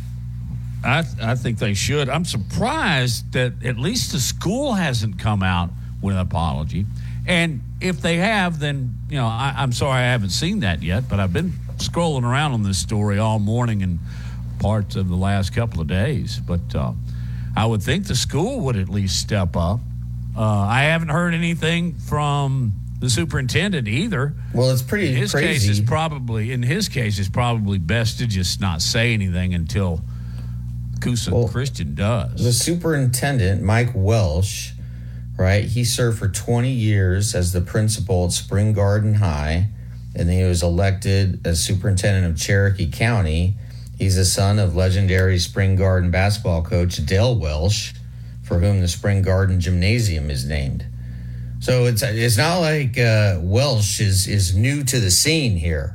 I I think they should. I'm surprised that at least the school hasn't come out with an apology. And if they have, then, you know, I, I'm sorry I haven't seen that yet, but I've been scrolling around on this story all morning and parts of the last couple of days. But uh, I would think the school would at least step up. Uh, I haven't heard anything from the superintendent either. Well, it's pretty in his crazy. Case, it's probably, in his case, it's probably best to just not say anything until Coosa well, Christian does. The superintendent, Mike Welsh, right, he served for twenty years as the principal at Spring Garden High, and then he was elected as superintendent of Cherokee County. He's the son of legendary Spring Garden basketball coach Dale Welsh, for whom the Spring Garden Gymnasium is named. So it's it's not like uh, Welsh is, is new to the scene here.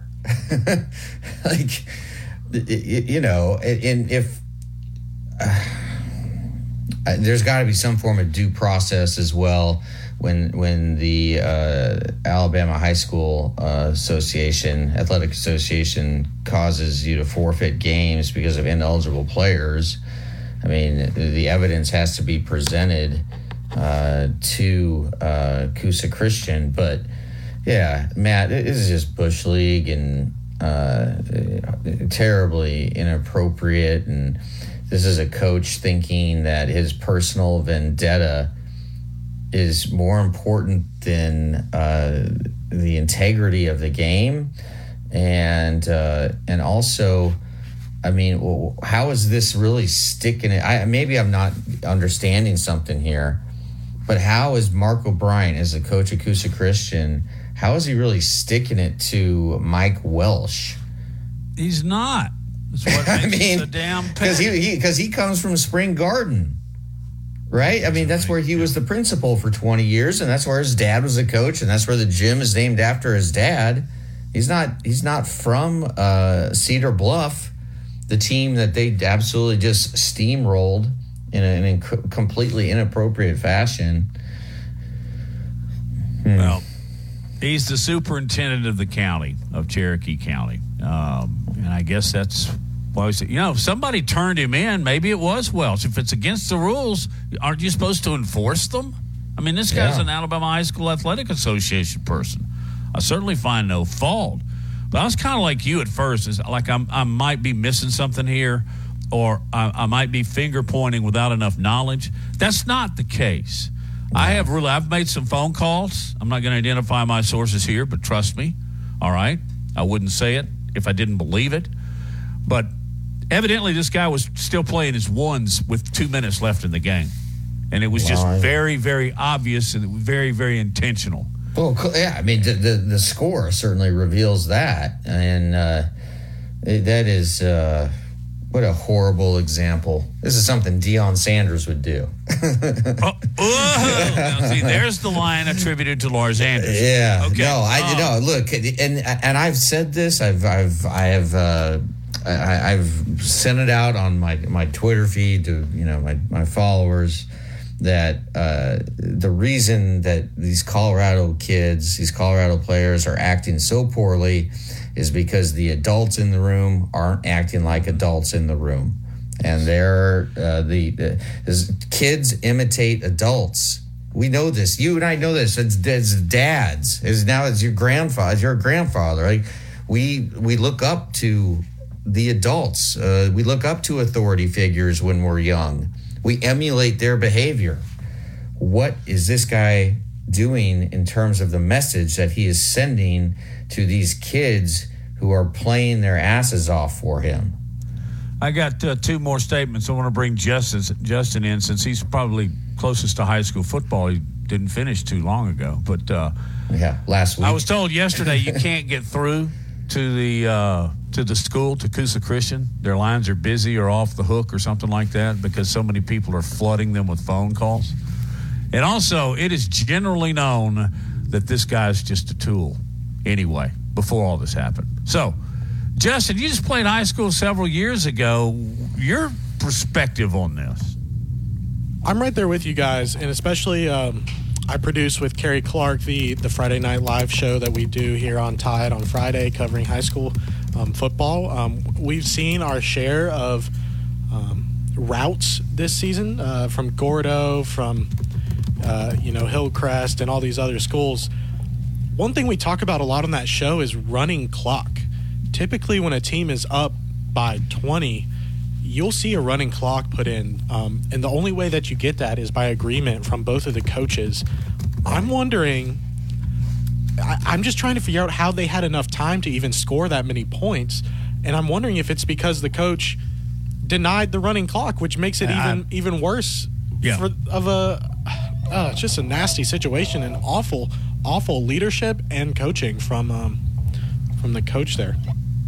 Like, you know, and if uh, there's got to be some form of due process as well when when the uh, Alabama High School uh, Association, Athletic Association, causes you to forfeit games because of ineligible players, I mean, the evidence has to be presented uh, to uh, Coosa Christian. But, yeah, Matt, this is just Bush League and uh, terribly inappropriate. And this is a coach thinking that his personal vendetta is more important than uh, the integrity of the game. And, uh, and also... I mean, well, how is this really sticking it? I, maybe I'm not understanding something here, but how is Mark O'Brien, as a coach of Coosa Christian, how is he really sticking it to Mike Welsh? He's not. That's what I makes mean, the damn because he because he, he comes from Spring Garden, right? I mean, that's where he was the principal for twenty years, and that's where his dad was a coach, and that's where the gym is named after his dad. He's not he's not from uh, Cedar Bluff, the team that they absolutely just steamrolled in a, in a completely inappropriate fashion. Hmm. Well, he's the superintendent of the county, of Cherokee County. Um, and I guess that's why we say, you know, if somebody turned him in, maybe it was Welsh. If it's against the rules, aren't you supposed to enforce them? I mean, this guy's Yeah. an Alabama High School Athletic Association person. I certainly find no fault. But I was kind of like you at first, is like I'm, I might be missing something here, or I, I might be finger pointing without enough knowledge. That's not the case. No. I have really, I've made some phone calls. I'm not going to identify my sources here, but trust me, all right? I wouldn't say it if I didn't believe it. But evidently this guy was still playing his ones with two minutes left in the game. And it was Wow. just very, very obvious and very, very intentional. Well, yeah, I mean, the, the, the score certainly reveals that. And uh, it, that is, uh, what a horrible example. This is something Deion Sanders would do. oh, oh. Now, see, there's the line attributed to Lars Anderson. Yeah. Okay. No, I oh. no. Look, and and I've said this. I've I've I have uh, I, I've sent it out on my my Twitter feed to you know my my followers, that uh, the reason that these Colorado kids, these Colorado players are acting so poorly is because the adults in the room aren't acting like adults in the room. And they're, uh, the, uh, kids imitate adults. We know this. You and I know this. It's, it's dads. It's now it's your grandfather. It's your grandfather. Like we, we look up to the adults. Uh, we look up to authority figures when we're young. We emulate their behavior. What is this guy doing in terms of the message that he is sending to these kids who are playing their asses off for him? I got uh, two more statements. I want to bring Justin, Justin in, since he's probably closest to high school football. He didn't finish too long ago. But uh, yeah, last week. I was told yesterday you can't get through to the uh, to the school, to Coosa Christian. Their lines are busy or off the hook or something like that because so many people are flooding them with phone calls. And also, it is generally known that this guy's just a tool anyway, before all this happened. So, Justin, you just played high school several years ago. Your perspective on this? I'm right there with you guys, and especially um, I produce with Kerry Clark the, the Friday Night Live show that we do here on Tide on Friday covering high school um, football. Um, we've seen our share of um, routes this season uh, from Gordo, from uh, you know Hillcrest, and all these other schools. One thing we talk about a lot on that show is running clock. Typically, when a team is up by twenty, you'll see a running clock put in. Um, and the only way that you get that is by agreement from both of the coaches. I'm wondering, I, I'm just trying to figure out how they had enough time to even score that many points. And I'm wondering if it's because the coach denied the running clock, which makes it Yeah, even even worse Yeah. for, of a, uh, it's just a nasty situation and awful, awful leadership and coaching from um, from the coach there.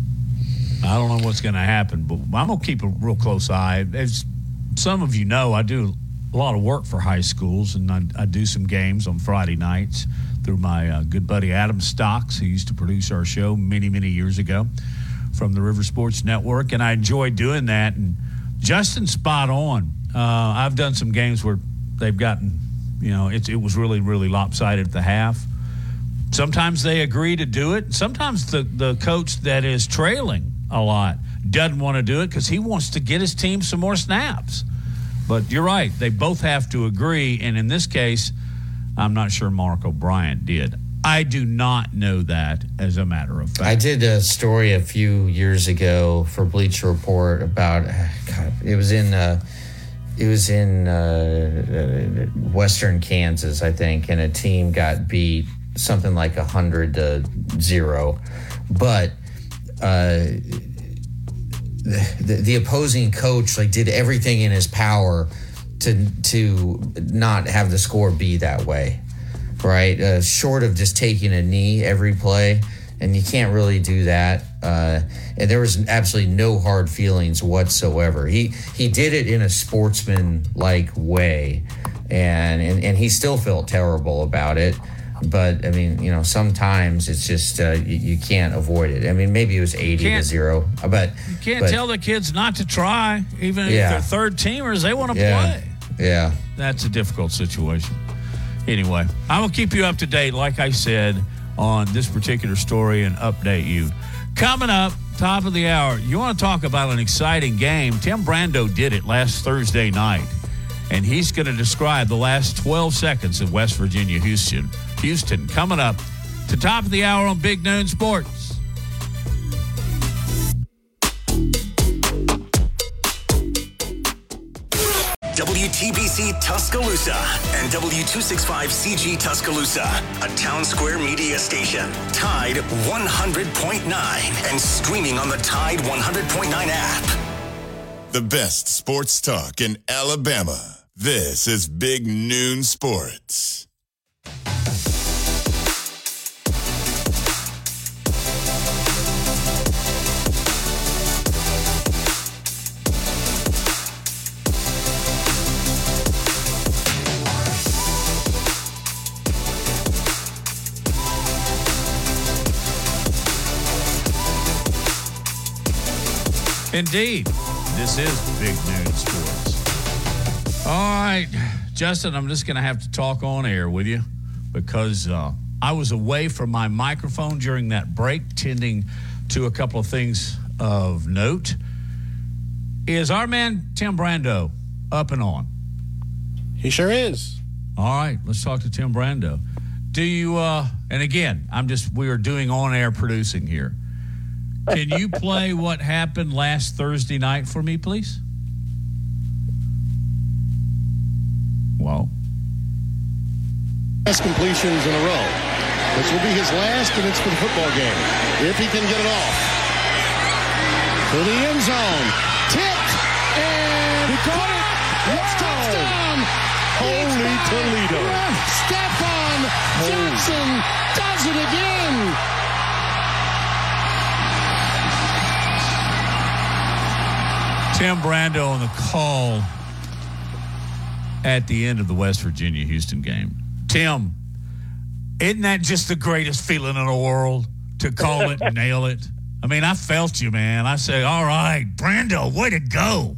I don't know what's going to happen, but I'm going to keep a real close eye. As some of you know, I do a lot of work for high schools, and I, I do some games on Friday nights through my uh, good buddy Adam Stocks, who used to produce our show many, many years ago from the River Sports Network, and I enjoy doing that. And Justin's spot on. Uh, I've done some games where they've gotten You know, it, it was really, really lopsided at the half. Sometimes they agree to do it. Sometimes the, the coach that is trailing a lot doesn't want to do it because he wants to get his team some more snaps. But you're right. They both have to agree. And in this case, I'm not sure Mark O'Brien did. I do not know that, as a matter of fact. I did a story a few years ago for Bleacher Report about, God, it was in uh, it was in uh, Western Kansas, I think, and a team got beat something like a hundred to zero, but uh, the, the opposing coach like did everything in his power to to not have the score be that way. Right, uh, short of just taking a knee every play, and you can't really do that. Uh, and there was absolutely no hard feelings whatsoever. He he did it in a sportsman-like way, and, and and he still felt terrible about it. But I mean, you know, sometimes it's just uh, you, you can't avoid it. I mean, maybe it was eighty to zero, but you can't but, tell the kids not to try, even if yeah. they're third teamers. They want to yeah. play. Yeah, that's a difficult situation. Anyway, I will keep you up to date, like I said, on this particular story and update you. Coming up, top of the hour, you want to talk about an exciting game. Tim Brando did it last Thursday night, and he's going to describe the last twelve seconds of West Virginia Houston. Houston coming up to top of the hour on Big Noon Sports. W T B C Tuscaloosa and W two sixty-five C G Tuscaloosa, a Town Square media station. Tide one hundred point nine and streaming on the Tide one hundred point nine app. The best sports talk in Alabama. This is Big Noon Sports. Indeed, this is Big Noon Sports. All right, Justin, I'm just going to have to talk on air with you because uh, I was away from my microphone during that break, tending to a couple of things of note. Is our man Tim Brando up and on? He sure is. All right, let's talk to Tim Brando. Do you, uh, and again, I'm just, we are doing on-air producing here. Can you play what happened last Thursday night for me, please? Well. Last completions in a row. This will be his last, and it's for the football game. If he can get it off. To the end zone. Tipped. And he caught it. It's touchdown. Holy Toledo. Stephon Johnson does it again. Tim Brando on the call at the end of the West Virginia-Houston game. Tim, isn't that just the greatest feeling in the world to call it and nail it? I mean, I felt you, man. I say, all right, Brando, way to go.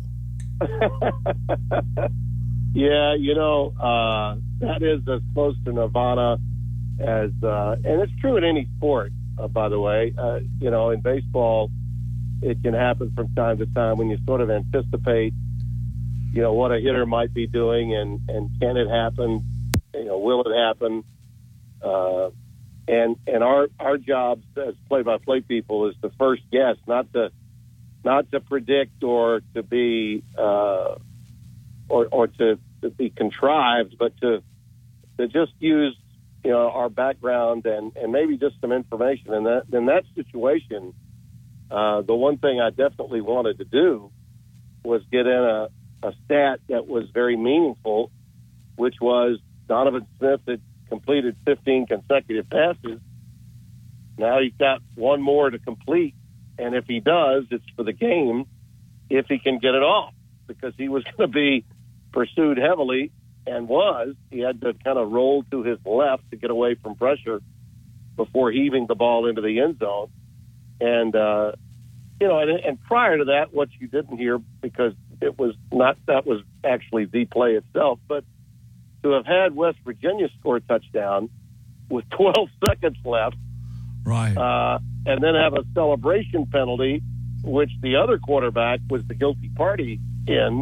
Yeah, you know, uh, that is as close to Nirvana as, uh, and it's true in any sport, uh, by the way. Uh, you know, in baseball, it can happen from time to time when you sort of anticipate, you know, what a hitter might be doing and, and can it happen? You know, will it happen? Uh, and and our our jobs as play-by-play people is to first guess, not to not to predict or to be uh, or or to, to be contrived, but to to just use you know our background and, and maybe just some information. And that in that situation. Uh, the one thing I definitely wanted to do was get in a, a stat that was very meaningful, which was Donovan Smith had completed fifteen consecutive passes. Now he's got one more to complete, and if he does, it's for the game if he can get it off, because he was going to be pursued heavily and was. He had to kind of roll to his left to get away from pressure before heaving the ball into the end zone. And, uh, you know, and, and prior to that, what you didn't hear, because it was not, that was actually the play itself, but to have had West Virginia score a touchdown with twelve seconds left, right, uh, and then have a celebration penalty, which the other quarterback was the guilty party in,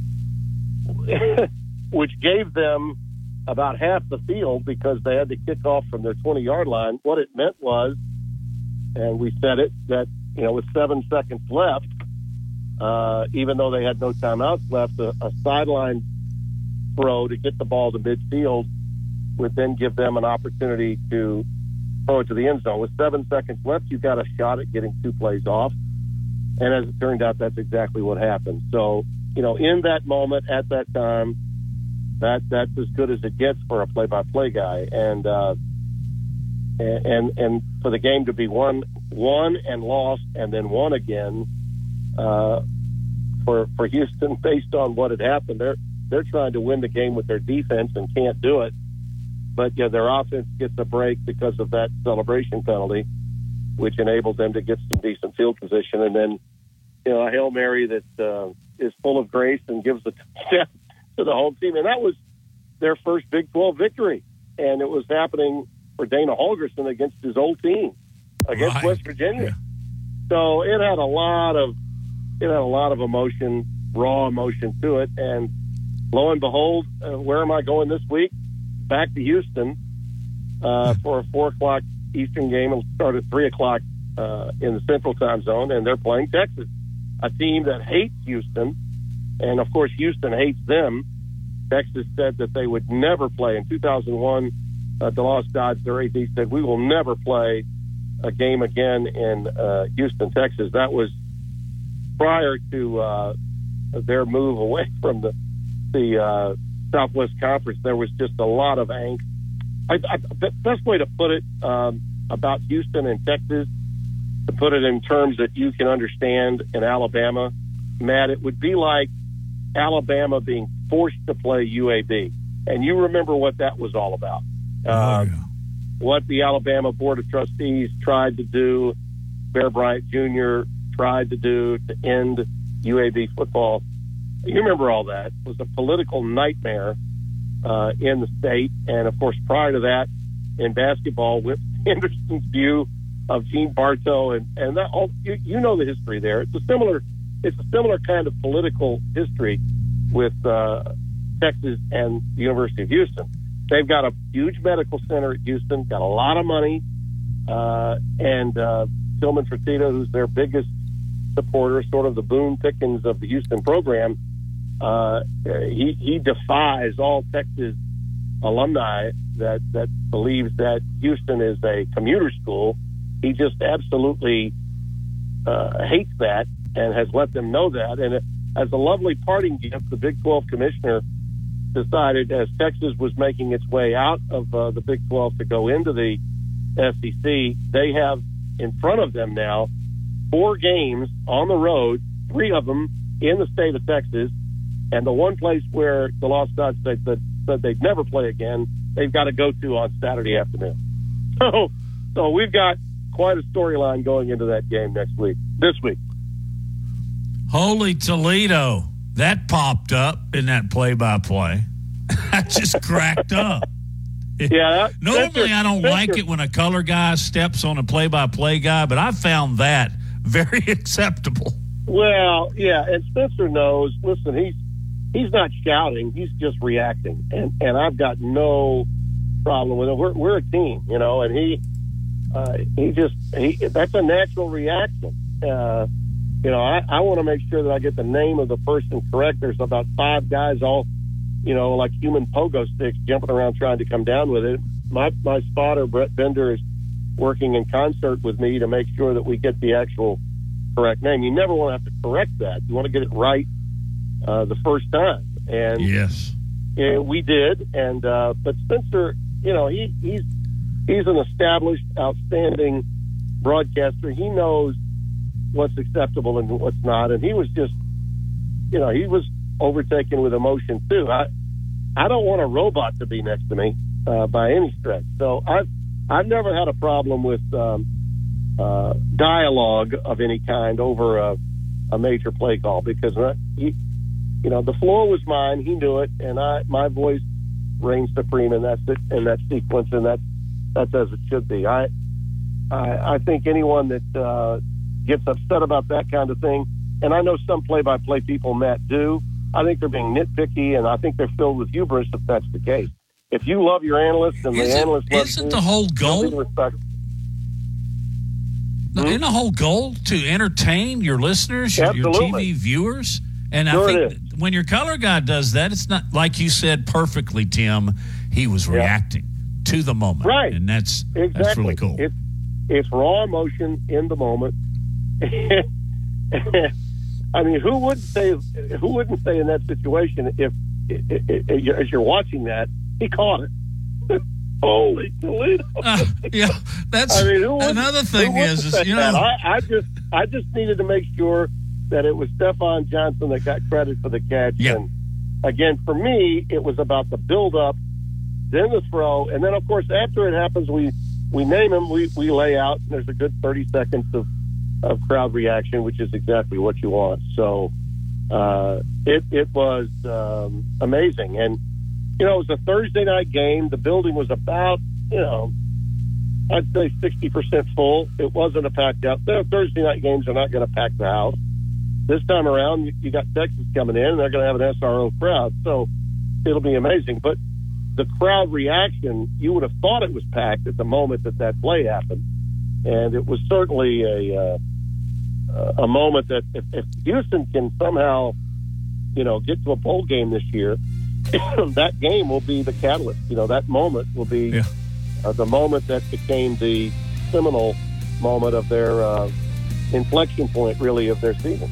which gave them about half the field because they had to kick off from their twenty-yard line. What it meant was, and we said it, that, you know, with seven seconds left, uh, even though they had no timeouts left, a, a sideline throw to get the ball to midfield would then give them an opportunity to throw it to the end zone. With seven seconds left, you got a shot at getting two plays off. And as it turned out, that's exactly what happened. So, you know, in that moment, at that time, that that's as good as it gets for a play-by-play guy. And uh, and and for the game to be won, won and lost, and then won again uh, for for Houston, based on what had happened, they're they're trying to win the game with their defense and can't do it. But yeah, their offense gets a break because of that celebration penalty, which enables them to get some decent field position, and then, you know, a Hail Mary that uh, is full of grace and gives the touchdown to the home team. And that was their first Big twelve victory. And it was happening for Dana Holgorsen against his old team, against right. West Virginia. Yeah. So it had a lot of, it had a lot of emotion, raw emotion to it. And lo and behold, uh, where am I going this week? Back to Houston uh, for a four o'clock Eastern game. It'll start at three o'clock uh, in the Central Time Zone, and they're playing Texas, a team that hates Houston, and of course Houston hates them. Texas said that they would never play. In two thousand one, uh, DeLoss Dodds, their A D, said, we will never play a game again in uh, Houston, Texas. That was prior to uh, their move away from the, the uh, Southwest Conference. There was just a lot of angst. I, I, the best way to put it um, about Houston and Texas, to put it in terms that you can understand in Alabama, Matt, it would be like Alabama being forced to play U A B. And you remember what that was all about. Uh, oh, yeah. What the Alabama Board of Trustees tried to do, Bear Bryant Junior tried to do to end U A B football. You remember all that. It was a political nightmare uh, in the state. And, of course, prior to that, in basketball, with Anderson's view of Gene Bartow, and, and that, all, you, you know the history there. It's a similar it's a similar kind of political history with uh, Texas and the University of Houston. They've got a huge medical center at Houston, got a lot of money, uh, and uh, Tillman Fertitta, who's their biggest supporter, sort of the Boone Pickens of the Houston program, Uh, he, he defies all Texas alumni that, that believes that Houston is a commuter school. He just absolutely uh, hates that and has let them know that. And it, as a lovely parting gift, the Big twelve commissioner decided, as Texas was making its way out of uh, the Big twelve to go into the S E C, they have in front of them now four games on the road, three of them in the state of Texas. And the one place where the Lost Dodds said, said they'd never play again, they've got to go to on Saturday afternoon. So, so we've got quite a storyline going into that game next week, this week. Holy Toledo. That popped up in that play-by-play. I just cracked up. Yeah. That, Normally, I don't Spencer, like it when a color guy steps on a play-by-play guy, but I found that very acceptable. Well, yeah, and Spencer knows, listen, he's he's not shouting, he's just reacting. And and I've got no problem with it. We're we're a team, you know, and he uh, he just he that's a natural reaction. Uh, you know, I, I want to make sure that I get the name of the person correct. There's about five guys all, you know, like human pogo sticks jumping around trying to come down with it. My my spotter, Brett Bender, is working in concert with me to make sure that we get the actual correct name. You never want to have to correct that. You want to get it right uh, the first time. And yes, yeah, we did. And uh, but Spencer, you know, he he's he's an established, outstanding broadcaster. He knows what's acceptable and what's not. And he was just, you know, he was overtaken with emotion too. I I don't want a robot to be next to me uh, by any stretch. So I've I've never had a problem with um, uh, dialogue of any kind over a, a major play call because uh, he, you know, the floor was mine. He knew it, and I my voice reigns supreme in that in that sequence, and that's that's as it should be. I I, I think anyone that uh, gets upset about that kind of thing, and I know some play-by-play people, Matt, do. I think they're being nitpicky, and I think they're filled with hubris if that's the case. If you love your analyst and isn't, the analyst loves isn't you, the whole goal? Respect. No, isn't the whole goal to entertain your listeners, your, your T V viewers? And sure I think when your color guy does that, it's not like you said perfectly, Tim. He was yeah. reacting to the moment, right? And that's exactly. that's really cool. It's it's raw emotion in the moment. I mean, who wouldn't say who wouldn't say in that situation if, if, if, if as you're watching that he caught it. Holy Toledo! Uh, yeah, that's I mean, another thing is, is you know, I, I just I just needed to make sure that it was Stephon Johnson that got credit for the catch. Yeah. And again, for me, it was about the build up, then the throw, and then of course after it happens, we we name him, we we lay out, and there's a good thirty seconds of of crowd reaction, which is exactly what you want. So uh, it it was um, amazing. And you know, it was a Thursday night game. The building was about, you know, I'd say sixty percent full. It wasn't a packed out. Thursday night games are not going to pack the house. This time around, you, you got Texas coming in, and they're going to have an S R O crowd. So it'll be amazing. But the crowd reaction, you would have thought it was packed at the moment that that play happened. And it was certainly a, uh, a moment that if, if Houston can somehow, you know, get to a bowl game this year, that game will be the catalyst. You know, that moment will be yeah. uh, the moment that became the seminal moment of their uh, inflection point, really, of their season.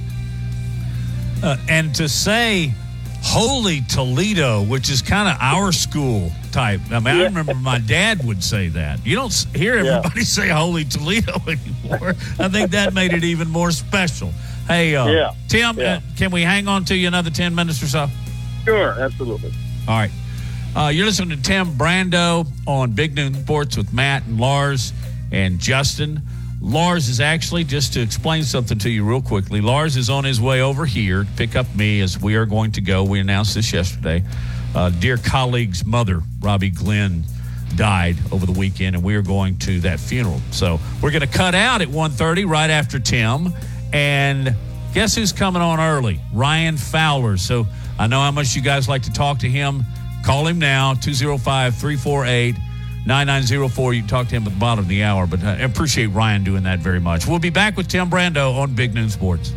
Uh, and to say Holy Toledo, which is kind of our school type. I mean, yeah. I remember my dad would say that. You don't hear everybody yeah. say Holy Toledo anymore. I think that made it even more special. Hey, uh, yeah. Tim, yeah. Uh, can we hang on to you another ten minutes or so? Sure, absolutely. All right. Uh, you're listening to Tim Brando on Big Noon Sports with Matt and Lars and Justin. Lars is actually, just to explain something to you real quickly, Lars is on his way over here to pick up me as we are going to go. We announced this yesterday. Uh, dear colleague's mother, Robbie Glenn, died over the weekend, and we are going to that funeral. So we're going to cut out at one thirty right after Tim. And guess who's coming on early? Ryan Fowler. So I know how much you guys like to talk to him. Call him now, two oh five, three four eight, nine nine oh four. You can talk to him at the bottom of the hour, but I appreciate Ryan doing that very much. We'll be back with Tim Brando on Big Noon Sports.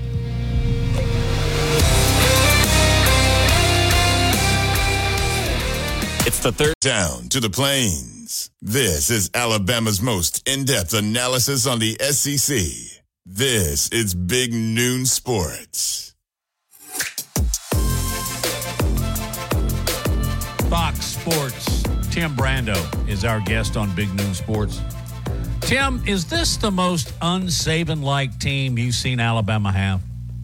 It's the third down to the Plains. This is Alabama's most in-depth analysis on the S E C. This is Big Noon Sports. Fox Sports. Tim Brando is our guest on Big Noon Sports. Tim, is this the most un-Saban-like team you've seen Alabama have?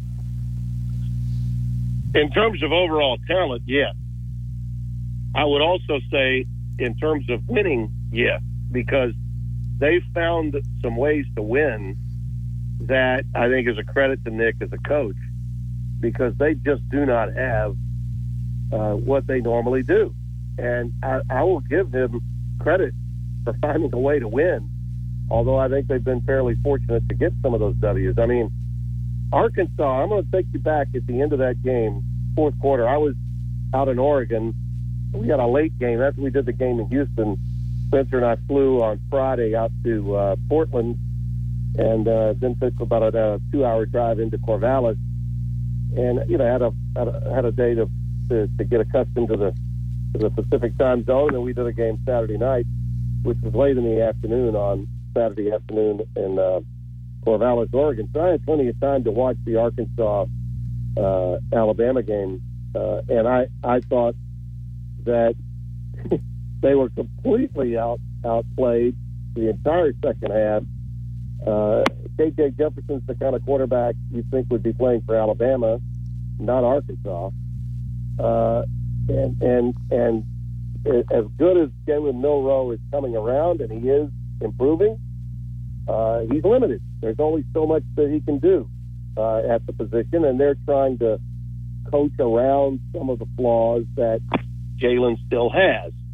In terms of overall talent, yes. I would also say in terms of winning, yes, because they found some ways to win that I think is a credit to Nick as a coach, because they just do not have uh, what they normally do. And I, I will give him credit for finding a way to win, although I think they've been fairly fortunate to get some of those W's. I mean, Arkansas, I'm going to take you back at the end of that game, fourth quarter. I was out in Oregon. We had a late game. After we did the game in Houston, Spencer and I flew on Friday out to uh, Portland, and uh, then took about a, a two-hour drive into Corvallis, and you know had a had a, had a day to, to to get accustomed to the to the Pacific time zone. And we did a game Saturday night, which was late in the afternoon on Saturday afternoon in uh, Corvallis, Oregon. So I had plenty of time to watch the Arkansas uh, Alabama game, uh, and I I thought that they were completely out outplayed the entire second half. Uh, K J Jefferson's the kind of quarterback you think would be playing for Alabama, not Arkansas. Uh, and and and as good as Jalen Milroe is coming around, and he is improving, uh, he's limited. There's only so much that he can do uh, at the position, and they're trying to coach around some of the flaws that Jalen still has.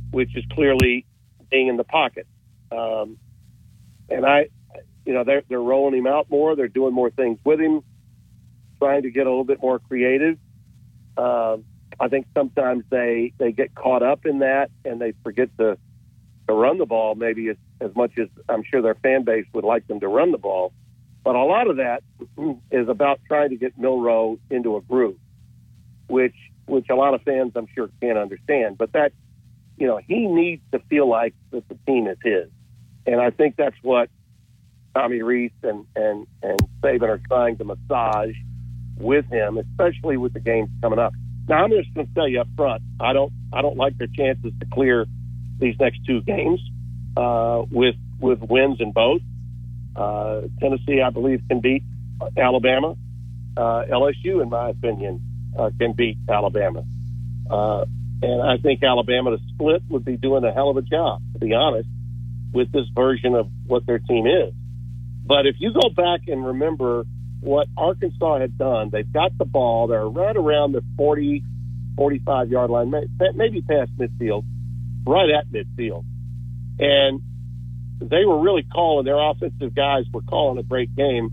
which is clearly being in the pocket. Um, and I, you know, they're, they're rolling him out more. They're doing more things with him, trying to get a little bit more creative. Um, I think sometimes they, they get caught up in that and they forget to, to run the ball maybe as, as much as I'm sure their fan base would like them to run the ball. But a lot of that is about trying to get Milroe into a groove, which which a lot of fans I'm sure can't understand. But that, you know, he needs to feel like that the team is his. And I think that's what Tommy Rees and, and, and Saban are trying to massage with him, especially with the games coming up. Now, I'm just going to tell you up front, I don't I don't like their chances to clear these next two games uh, with with wins in both. Uh, Tennessee, I believe, can beat Alabama. Uh, L S U, in my opinion, uh, can beat Alabama. Uh, and I think Alabama to split would be doing a hell of a job, to be honest, with this version of what their team is. But if you go back and remember what Arkansas had done, they've got the ball. They're right around the forty, forty-five-yard line, maybe past midfield, right at midfield. And they were really calling, their offensive guys were calling a great game.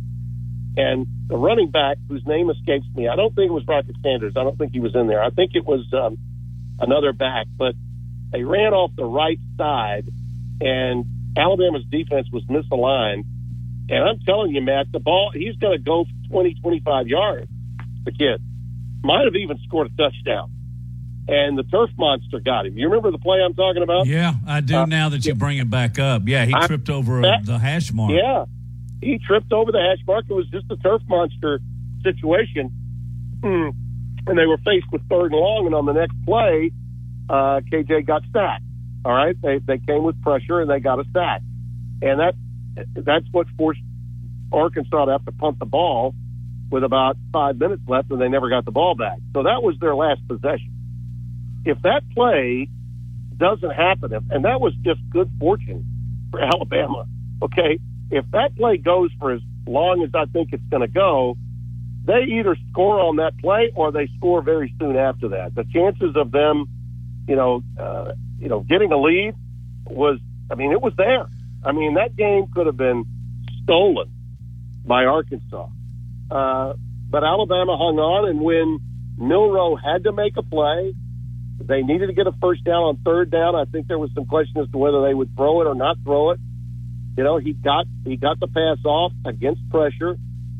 And the running back, whose name escapes me, I don't think it was Rocket Sanders. I don't think he was in there. I think it was um, another back. But they ran off the right side, and Alabama's defense was misaligned. And I'm telling you, Matt, the ball, he's going to go for twenty, twenty-five yards, the kid. Might have even scored a touchdown. And the turf monster got him. You remember the play I'm talking about? Yeah, I do uh, now that you bring it back up. Yeah, he I, tripped over that, the hash mark. Yeah, he tripped over the hash mark. It was just a turf monster situation. Mm. And they were faced with third and long, and on the next play, uh, K J got sacked. All right? They they came with pressure, and they got a sack. And that that's what forced Arkansas to have to punt the ball with about five minutes left, and they never got the ball back. So that was their last possession. If that play doesn't happen, and that was just good fortune for Alabama, okay, if that play goes for as long as I think it's going to go, they either score on that play or they score very soon after that. The chances of them, you know, uh, you know, getting a lead was, I mean, it was there. I mean, that game could have been stolen by Arkansas. Uh, but Alabama hung on, and when Milroe had to make a play, they needed to get a first down on third down. I think there was some question as to whether they would throw it or not throw it. You know, he got he got the pass off against pressure.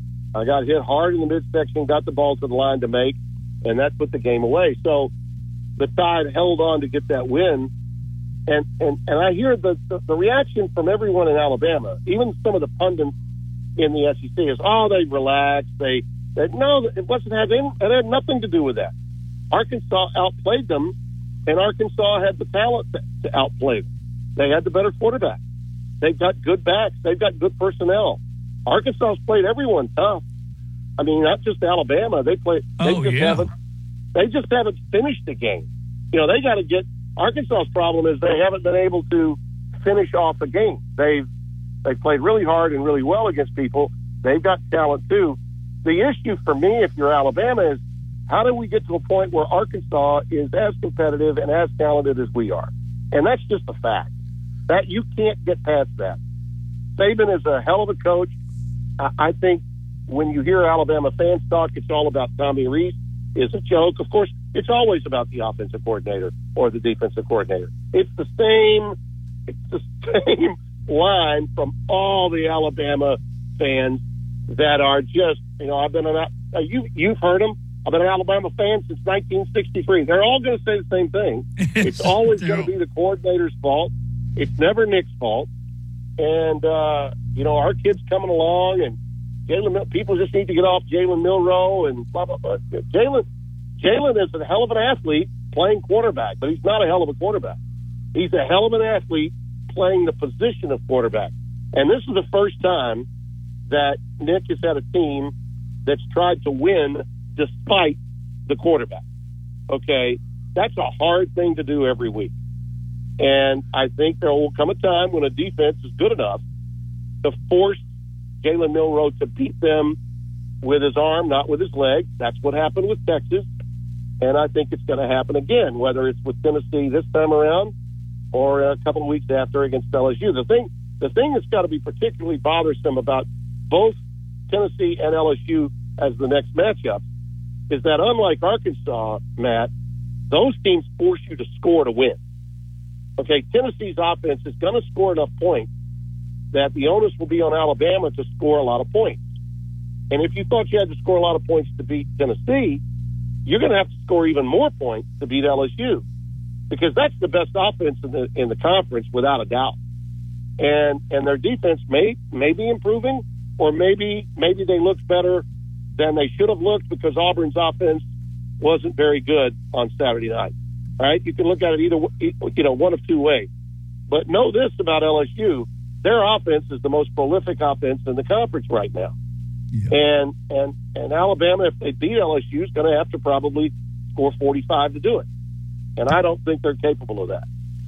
I got hit hard in the midsection, got the ball to the line to make, and that put the game away. So the Tide held on to get that win. And and, and I hear the, the, the reaction from everyone in Alabama, even some of the pundits in the S E C, is, oh, they relaxed. They, they no, it wasn't having it had nothing to do with that. Arkansas outplayed them, and Arkansas had the talent to, to outplay them. They had the better quarterback. They've got good backs. They've got good personnel. Arkansas's played everyone tough. I mean, not just Alabama. They play. They oh, just yeah. haven't. They just haven't finished the game. You know, they got to get. Arkansas's problem is they haven't been able to finish off a game. They've they played really hard and really well against people. They've got talent too. The issue for me, if you're Alabama, is how do we get to a point where Arkansas is as competitive and as talented as we are? And that's just a fact. That you can't get past that. Saban is a hell of a coach. I, I think when you hear Alabama fans talk, it's all about Tommy Rees. Is a joke. Of course, it's always about the offensive coordinator or the defensive coordinator. It's the same. It's the same line from all the Alabama fans that are just, you know, I've been an, uh, you you've heard them. I've been an Alabama fan since nineteen sixty-three. They're all going to say the same thing. It's always going to be the coordinator's fault. It's never Nick's fault. And, uh, you know, our kids coming along, and Jalen, people just need to get off Jalen Milroe and blah, blah, blah. Jalen, Jalen is a hell of an athlete playing quarterback, but he's not a hell of a quarterback. He's a hell of an athlete playing the position of quarterback. And this is the first time that Nick has had a team that's tried to win despite the quarterback. Okay? That's a hard thing to do every week. And I think there will come a time when a defense is good enough to force Jalen Milroe to beat them with his arm, not with his leg. That's what happened with Texas. And I think it's going to happen again, whether it's with Tennessee this time around or a couple of weeks after against L S U. The thing, the thing that's got to be particularly bothersome about both Tennessee and L S U as the next matchup is that unlike Arkansas, Matt, those teams force you to score to win. Okay, Tennessee's offense is going to score enough points that the onus will be on Alabama to score a lot of points. And if you thought you had to score a lot of points to beat Tennessee, you're going to have to score even more points to beat L S U, because that's the best offense in the in the conference without a doubt. And and their defense may may be improving, or maybe maybe they looked better than they should have looked because Auburn's offense wasn't very good on Saturday night. All right, you can look at it either you know one of two ways. But know this about L S U: their offense is the most prolific offense in the conference right now. Yeah. And and and Alabama, if they beat L S U, is going to have to probably score forty-five to do it. And I don't think they're capable of that.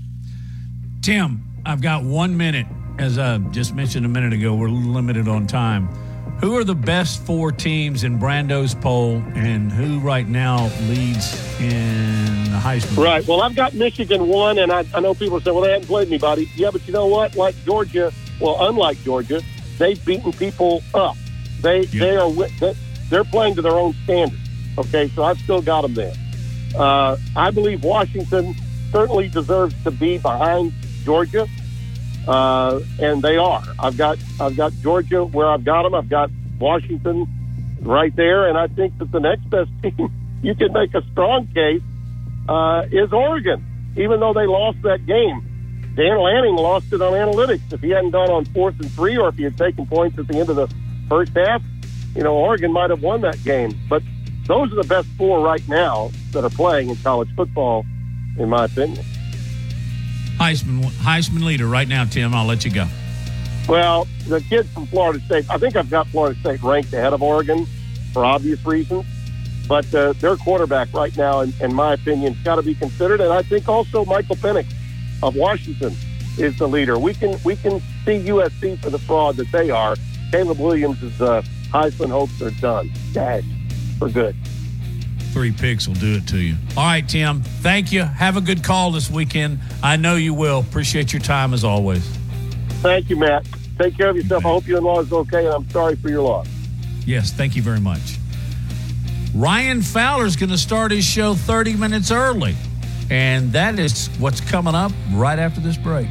Tim, I've got one minute. As I just mentioned a minute ago, we're limited on time. Who are the best four teams in Brando's poll, and who right now leads in the Heisman? Right. Well, I've got Michigan one, and I, I know people say, well, they haven't played anybody. Yeah, but you know what? Like Georgia, well, unlike Georgia, they've beaten people up. They yeah. they are they're playing to their own standards. Okay, so I've still got them there. Uh, I believe Washington certainly deserves to be behind Georgia. Uh, and they are. I've got I've got Georgia where I've got them. I've got Washington right there, and I think that the next best team, you can make a strong case, uh, is Oregon. Even though they lost that game, Dan Lanning lost it on analytics. If he hadn't gone on fourth and three, or if he had taken points at the end of the first half, you know, Oregon might have won that game. But those are the best four right now that are playing in college football, in my opinion. Heisman, Heisman leader right now, Tim. I'll let you go. Well, the kid from Florida State, I think I've got Florida State ranked ahead of Oregon for obvious reasons. But uh, their quarterback right now, in, in my opinion, has got to be considered. And I think also Michael Penix of Washington is the leader. We can we can see U S C for the fraud that they are. Caleb Williams' uh, Heisman hopes are done. Dashed for good. Three picks will do it to you. All right, Tim. Thank you. Have a good call this weekend. I know you will. Appreciate your time as always. Thank you, Matt. Take care of yourself. I hope your in-law is okay, and I'm sorry for your loss. Yes, thank you very much. Ryan Fowler's going to start his show thirty minutes early, and that is what's coming up right after this break.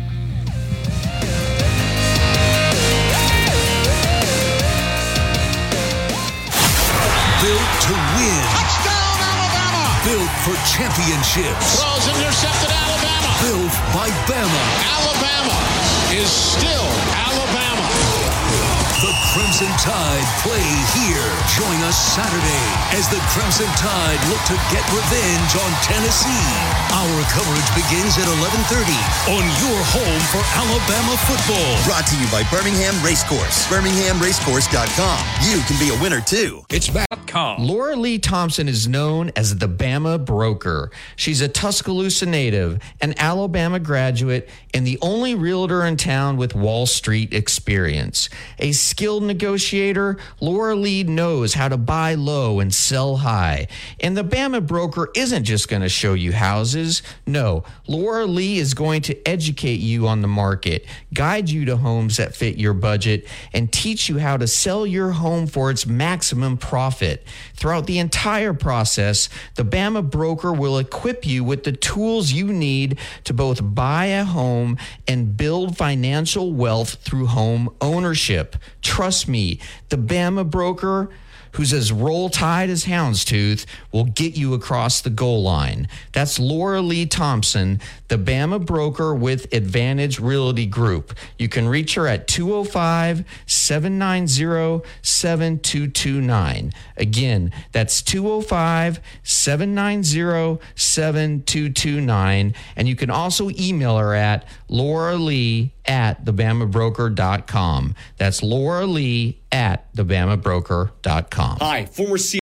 Built to win. Touchdown, Alabama. Built for championships. Throws intercepted, Alabama. Built by Bama. Alabama is still Alabama. The Crimson Tide play here. Join us Saturday as the Crimson Tide look to get revenge on Tennessee. Our coverage begins at eleven thirty on your home for Alabama football. Brought to you by Birmingham Racecourse. Birmingham Racecourse dot com. You can be a winner too. It's back. Laura Lee Thompson is known as the Bama Broker. She's a Tuscaloosa native, an Alabama graduate, and the only realtor in town with Wall Street experience. A skilled negotiator, Laura Lee knows how to buy low and sell high. And the Bama Broker isn't just going to show you houses. No, Laura Lee is going to educate you on the market, guide you to homes that fit your budget, and teach you how to sell your home for its maximum profit. Throughout the entire process, the Bama Broker will equip you with the tools you need to both buy a home and build financial wealth through home ownership. Trust me, the Bama Broker, who's as roll tide as houndstooth, will get you across the goal line. That's Laura Lee Thompson, the Bama Broker with Advantage Realty Group. You can reach her at two oh five, seven nine zero, seven two two nine. Again, that's two oh five, seven nine zero, seven two two nine. And you can also email her at Laura Lee at the bama broker dot com. That's Laura Lee at the bama broker dot com. Hi, former C.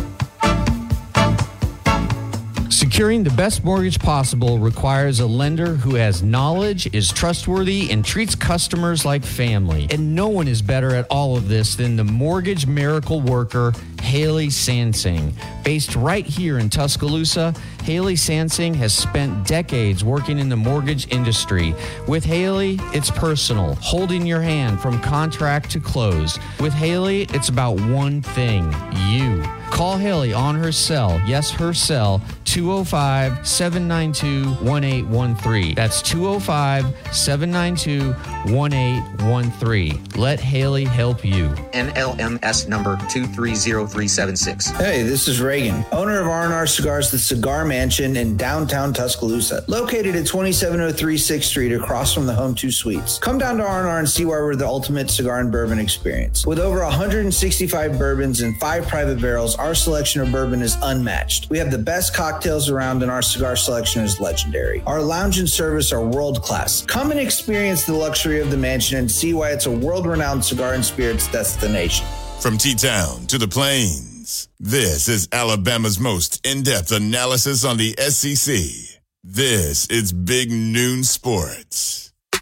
Securing the best mortgage possible requires a lender who has knowledge, is trustworthy, and treats customers like family. And no one is better at all of this than the mortgage miracle worker, Haley Sansing. Based right here in Tuscaloosa, Haley Sansing has spent decades working in the mortgage industry. With Haley, it's personal, holding your hand from contract to close. With Haley, it's about one thing, you. Call Haley on her cell, yes, her cell, two oh five, seven nine two, one eight one three. That's two oh five, seven nine two, one eight one three. Let Haley help you. N L M S number two three zero three seven six. Hey, this is Reagan, owner of R and R Cigars, the Cigar Mansion in downtown Tuscaloosa, located at twenty-seven oh three sixth Street across from the Home two Suites. Come down to R and R and see why we're the ultimate cigar and bourbon experience. With over one hundred sixty-five bourbons and five private barrels, our selection of bourbon is unmatched. We have the best cocktails around and our cigar selection is legendary. Our lounge and service are world class. Come and experience the luxury of the mansion and see why it's a world-renowned cigar and spirits destination. From T-Town to the Plains, this is Alabama's most in-depth analysis on the S E C. This is Big Noon Sports.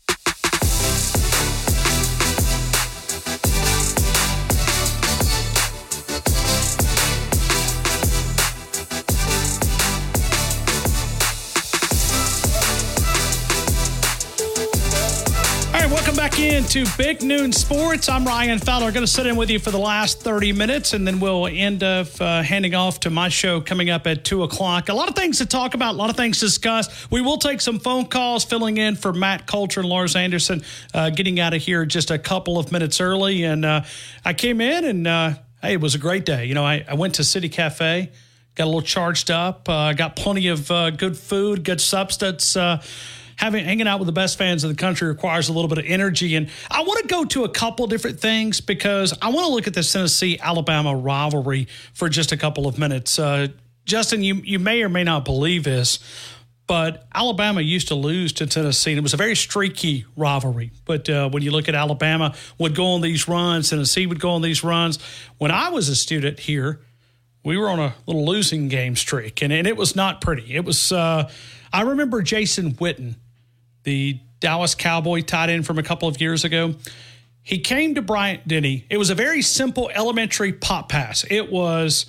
Welcome back into Big Noon Sports. I'm Ryan Fowler. Going to sit in with you for the last thirty minutes, and then we'll end up uh, handing off to my show coming up at two o'clock. A lot of things to talk about, a lot of things to discuss. We will take some phone calls, filling in for Matt Coulter and Lars Anderson, uh, getting out of here just a couple of minutes early. And uh, I came in, and uh, hey, it was a great day. You know, I, I went to City Cafe, got a little charged up, uh, got plenty of uh, good food, good substance. Uh, Having hanging out with the best fans in the country requires a little bit of energy. And I want to go to a couple different things because I want to look at this Tennessee-Alabama rivalry for just a couple of minutes. Uh, Justin, you, you may or may not believe this, but Alabama used to lose to Tennessee. And it was a very streaky rivalry. But uh, when you look at Alabama would go on these runs, Tennessee would go on these runs. When I was a student here, we were on a little losing game streak, and, and it was not pretty. It was uh, – I remember Jason Witten, the Dallas Cowboy tight end from a couple of years ago. He came to Bryant-Denny. It was a very simple elementary pop pass. It was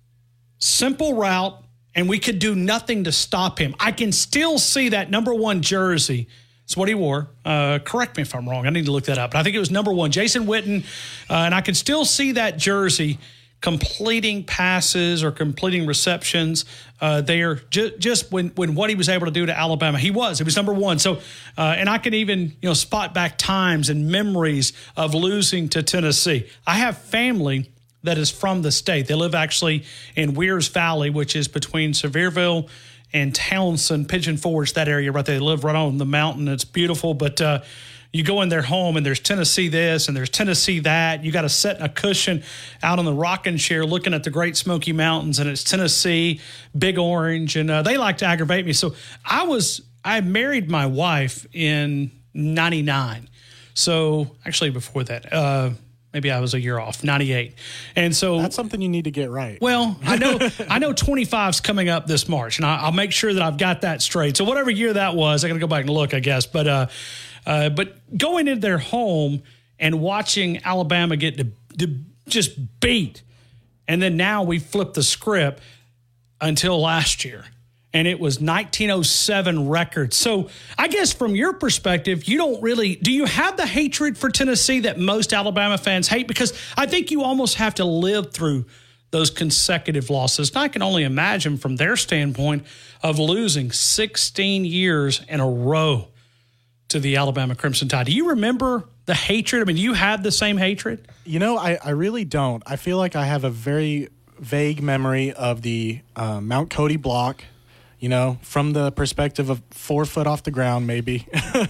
simple route, and we could do nothing to stop him. I can still see that number one jersey. It's what he wore. Uh, correct me if I'm wrong. I need to look that up. But I think it was number one, Jason Witten, uh, and I can still see that jersey completing passes or completing receptions uh, there. Ju- just when, when what he was able to do to Alabama, he was. He was number one. So, uh, and I can even, you know, spot back times and memories of losing to Tennessee. I have family that is from the state. They live actually in Wears Valley, which is between Sevierville and Townsend, Pigeon Forge, that area right there. They live right on the mountain. It's beautiful, but uh, you go in their home and there's Tennessee this and there's Tennessee that. You got to sit in a cushion out on the rocking chair looking at the Great Smoky Mountains, and it's Tennessee, Big Orange, and uh, they like to aggravate me. So I was I married my wife in ninety-nine. So actually before that, uh, maybe I was a year off, ninety-eight. And so that's something you need to get right. Well, I know I know twenty-five's coming up this March, and I, I'll make sure that I've got that straight. So whatever year that was, I got to go back and look, I guess. But uh, uh, but going into their home and watching Alabama get to, to just beat, and then now we flipped the script until last year. And it was nineteen oh seven record. So I guess from your perspective, you don't really, do you have the hatred for Tennessee that most Alabama fans hate? Because I think you almost have to live through those consecutive losses. And I can only imagine from their standpoint of losing sixteen years in a row to the Alabama Crimson Tide. Do you remember the hatred? I mean, do you have the same hatred? You know, I, I really don't. I feel like I have a very vague memory of the uh, Mount Cody block. You know, from the perspective of four foot off the ground, maybe.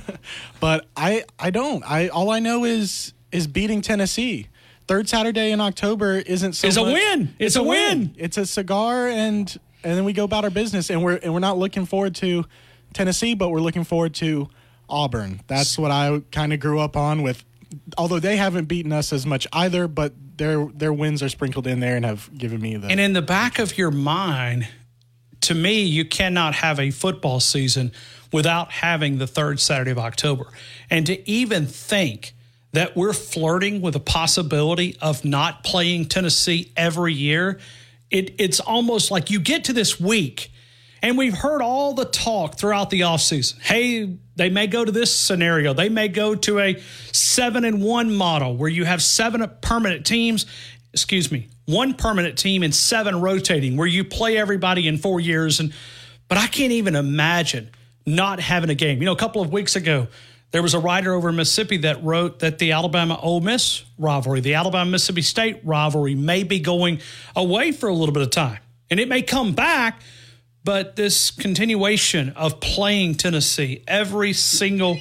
But I, I don't. I all I know is is beating Tennessee. Third Saturday in October isn't so. It's much, a win. It's, it's a, a win. win. It's a cigar, and and then we go about our business. And we're and we're not looking forward to Tennessee, but we're looking forward to Auburn. That's what I kind of grew up on with. Although they haven't beaten us as much either, but their their wins are sprinkled in there and have given me the. And in the back of your mind, to me, you cannot have a football season without having the third Saturday of October. And to even think that we're flirting with the possibility of not playing Tennessee every year. It, it's almost like you get to this week, and we've heard all the talk throughout the offseason. Hey, they may go to this scenario. They may go to a seven and one model where you have seven permanent teams, excuse me, one permanent team and seven rotating, where you play everybody in four years. And but I can't even imagine not having a game. You know, a couple of weeks ago, there was a writer over in Mississippi that wrote that the Alabama-Ole Miss rivalry, the Alabama-Mississippi State rivalry may be going away for a little bit of time. And it may come back, but this continuation of playing Tennessee every single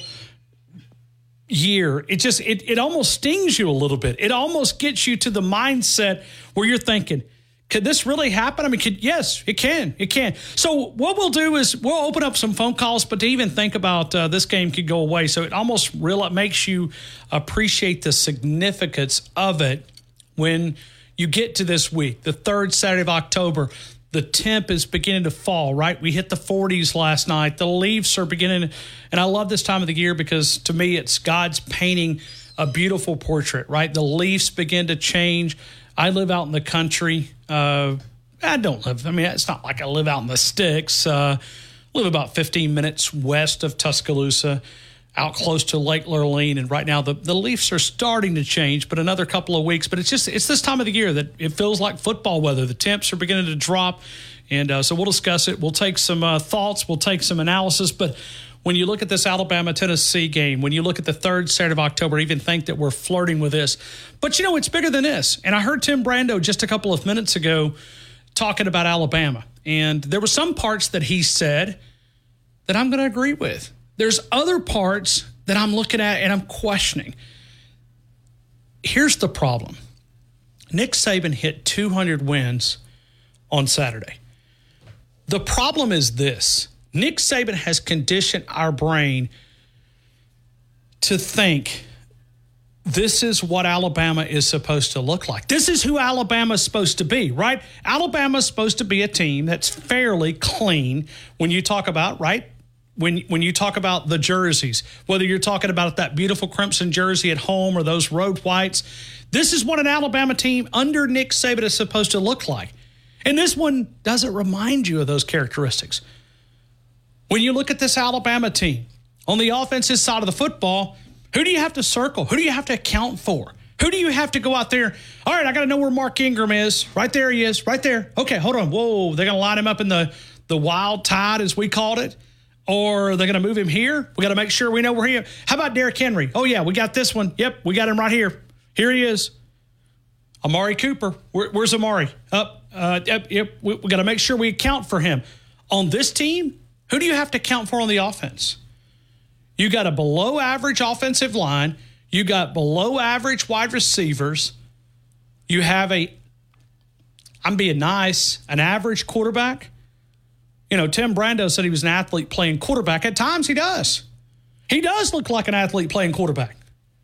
year, it just, it, it almost stings you a little bit. It almost gets you to the mindset where you're thinking, could this really happen? I mean, could, yes, it can. It can. So what we'll do is we'll open up some phone calls, but to even think about uh, this game could go away. So it almost really makes you appreciate the significance of it when you get to this week, the third Saturday of October. The temp is beginning to fall, right? We hit the forties last night. The leaves are beginning, and I love this time of the year because to me it's God's painting a beautiful portrait, right? The leaves begin to change. I live out in the country. Uh, I don't live, I mean, it's not like I live out in the sticks. Uh, I live about fifteen minutes west of Tuscaloosa, out close to Lake Lurleen. And right now the, the leaves are starting to change, but another couple of weeks. But it's just, it's this time of the year that it feels like football weather. The temps are beginning to drop. And uh, so we'll discuss it. We'll take some uh, thoughts. We'll take some analysis. But when you look at this Alabama-Tennessee game, when you look at the third Saturday of October, even think that we're flirting with this. But, you know, it's bigger than this. And I heard Tim Brando just a couple of minutes ago talking about Alabama. And there were some parts that he said that I'm going to agree with. There's other parts that I'm looking at and I'm questioning. Here's the problem. Nick Saban hit two hundred wins on Saturday. The problem is this. Nick Saban has conditioned our brain to think this is what Alabama is supposed to look like. This is who Alabama is supposed to be, right? Alabama is supposed to be a team that's fairly clean when you talk about, right? When when you talk about the jerseys, whether you're talking about that beautiful crimson jersey at home or those road whites, this is what an Alabama team under Nick Saban is supposed to look like. And this one doesn't remind you of those characteristics. When you look at this Alabama team, on the offensive side of the football, who do you have to circle? Who do you have to account for? Who do you have to go out there? All right, I got to know where Mark Ingram is. Right there he is, right there. Okay, hold on. Whoa, they're going to line him up in the, the wild tide, as we called it. Or they're going to move him here. We got to make sure we know where he is. How about Derrick Henry? Oh, yeah, we got this one. Yep, we got him right here. Here he is. Amari Cooper. Where, where's Amari? Up. Uh, yep, yep. We, we got to make sure we account for him. On this team, who do you have to account for on the offense? You got a below average offensive line. You got below average wide receivers. You have a, I'm being nice, an average quarterback. You know, Tim Brando said he was an athlete playing quarterback. At times he does. He does look like an athlete playing quarterback.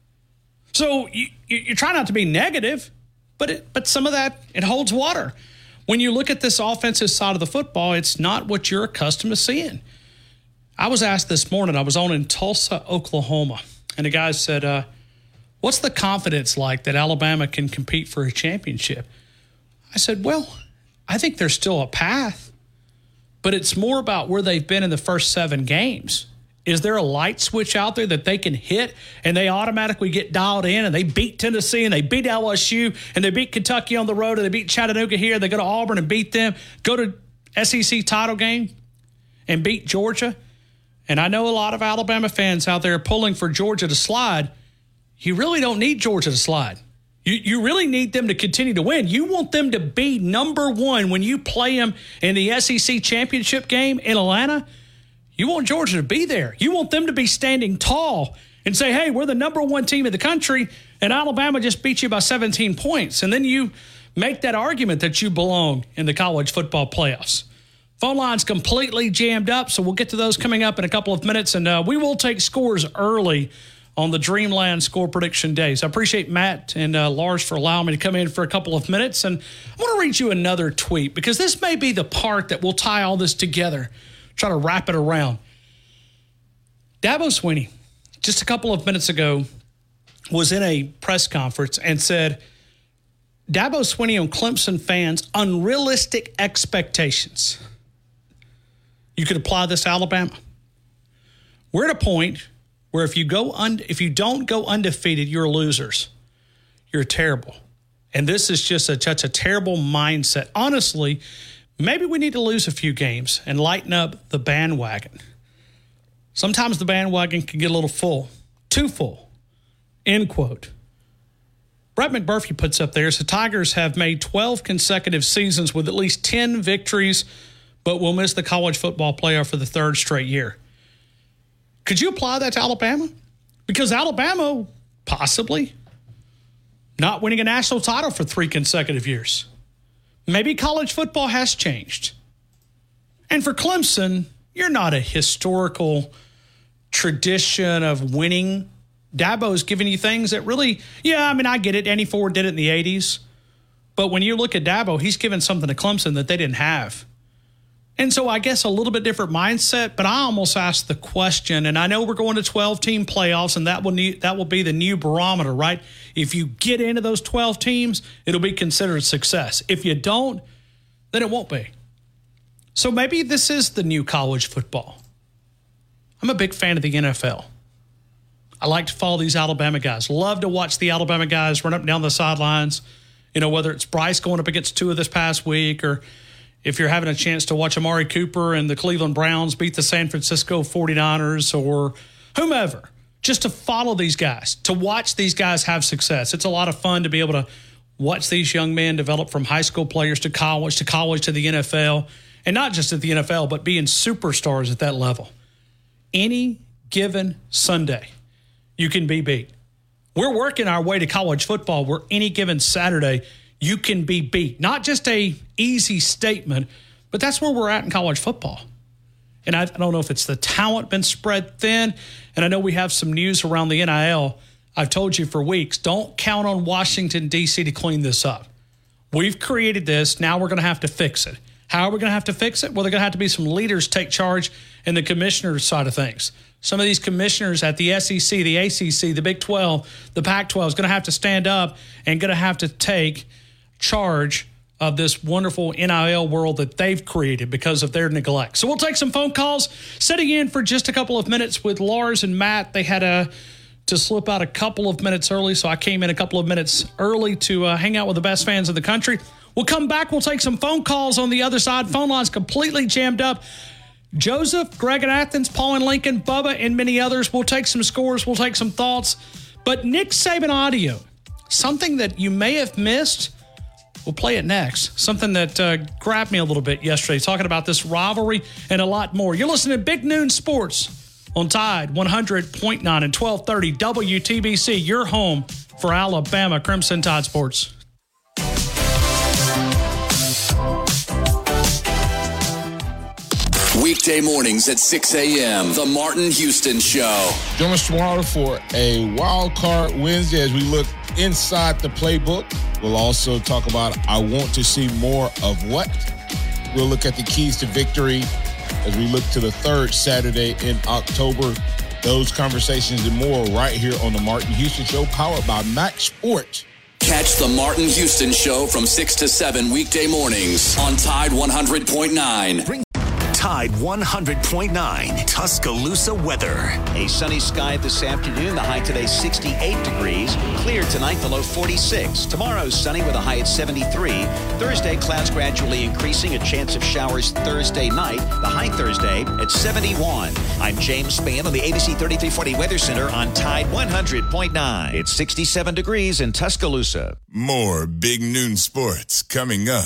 So you, you try not to be negative, but it, but some of that, it holds water. When you look at this offensive side of the football, it's not what you're accustomed to seeing. I was asked this morning, I was on in Tulsa, Oklahoma, and the guy said, uh, what's the confidence like that Alabama can compete for a championship? I said, well, I think there's still a path. But it's more about where they've been in the first seven games. Is there a light switch out there that they can hit and they automatically get dialed in and they beat Tennessee and they beat L S U and they beat Kentucky on the road and they beat Chattanooga here. They go to Auburn and beat them, go to S E C title game and beat Georgia. And I know a lot of Alabama fans out there pulling for Georgia to slide. You really don't need Georgia to slide. You you really need them to continue to win. You want them to be number one when you play them in the S E C championship game in Atlanta. You want Georgia to be there. You want them to be standing tall and say, hey, we're the number one team in the country, and Alabama just beat you by seventeen points. And then you make that argument that you belong in the college football playoffs. Phone line's completely jammed up, so we'll get to those coming up in a couple of minutes, and uh, we will take scores early on the Dreamland Score Prediction Days. I appreciate Matt and uh, Lars for allowing me to come in for a couple of minutes. And I want to read you another tweet because this may be the part that will tie all this together, try to wrap it around. Dabo Swinney, just a couple of minutes ago, was in a press conference and said, Dabo Swinney on Clemson fans' unrealistic expectations. You could apply this to Alabama. We're at a point where if you go un- if you don't go undefeated, you're losers. You're terrible. And this is just a, such a terrible mindset. Honestly, maybe we need to lose a few games and lighten up the bandwagon. Sometimes the bandwagon can get a little full, too full, end quote. Brett McMurphy puts up there, so Tigers have made twelve consecutive seasons with at least ten victories, but will miss the college football playoff for the third straight year. Could you apply that to Alabama? Because Alabama, possibly, not winning a national title for three consecutive years. Maybe college football has changed. And for Clemson, you're not a historical tradition of winning. Dabo's giving you things that really, yeah, I mean, I get it. Andy Ford did it in the eighties. But when you look at Dabo, he's given something to Clemson that they didn't have. And so I guess a little bit different mindset, but I almost asked the question, and I know we're going to twelve-team playoffs, and that will need, that will be the new barometer, right? If you get into those twelve teams, it'll be considered a success. If you don't, then it won't be. So maybe this is the new college football. I'm a big fan of the N F L. I like to follow these Alabama guys. Love to watch the Alabama guys run up and down the sidelines. You know, whether it's Bryce going up against Tua this past week, or if you're having a chance to watch Amari Cooper and the Cleveland Browns beat the San Francisco forty-niners, or whomever, just to follow these guys, to watch these guys have success. It's a lot of fun to be able to watch these young men develop from high school players to college, to college to the N F L, and not just at the N F L, but being superstars at that level. Any given Sunday, you can be beat. We're working our way to college football where any given Saturday you can be beat. Not just a easy statement, but that's where we're at in college football. And I, I don't know if it's the talent been spread thin, and I know we have some news around the N I L. I've told you for weeks, don't count on Washington, D C to clean this up. We've created this. Now we're going to have to fix it. How are we going to have to fix it? Well, they're going to have to be some leaders take charge in the commissioner's side of things. Some of these commissioners at the S E C, the A C C, the Big twelve, the Pac twelve is going to have to stand up and going to have to take charge of this wonderful N I L world that they've created because of their neglect. So we'll take some phone calls. Sitting in for just a couple of minutes with Lars and Matt. They had a, to slip out a couple of minutes early, so I came in a couple of minutes early to uh, hang out with the best fans in the country. We'll come back. We'll take some phone calls on the other side. Phone lines completely jammed up. Joseph, Greg in Athens, Paul in Lincoln, Bubba, and many others. We'll take some scores. We'll take some thoughts. But Nick Saban audio, something that you may have missed, we'll play it next. Something that uh, grabbed me a little bit yesterday, talking about this rivalry and a lot more. You're listening to Big Noon Sports on Tide one hundred point nine and twelve thirty W T B C, your home for Alabama Crimson Tide Sports. Weekday mornings at six a.m. The Martin Houston Show. Join us tomorrow for a Wild Card Wednesday as we look inside the playbook. We'll also talk about I want to see more of what. We'll look at the keys to victory as we look to the third Saturday in October. Those conversations and more right here on the Martin Houston Show, powered by Max Sports. Catch the Martin Houston Show from six to seven weekday mornings on Tide one hundred point nine. Tide one hundred point nine Tuscaloosa weather. A sunny sky this afternoon. The high today sixty-eight degrees. Clear tonight, the low forty-six. Tomorrow sunny with a high at seventy-three. Thursday clouds gradually increasing. A chance of showers Thursday night. The high Thursday at seventy-one. I'm James Spann on the A B C thirty-three forty Weather Center on Tide one hundred point nine. It's sixty-seven degrees in Tuscaloosa. More Big Noon Sports coming up.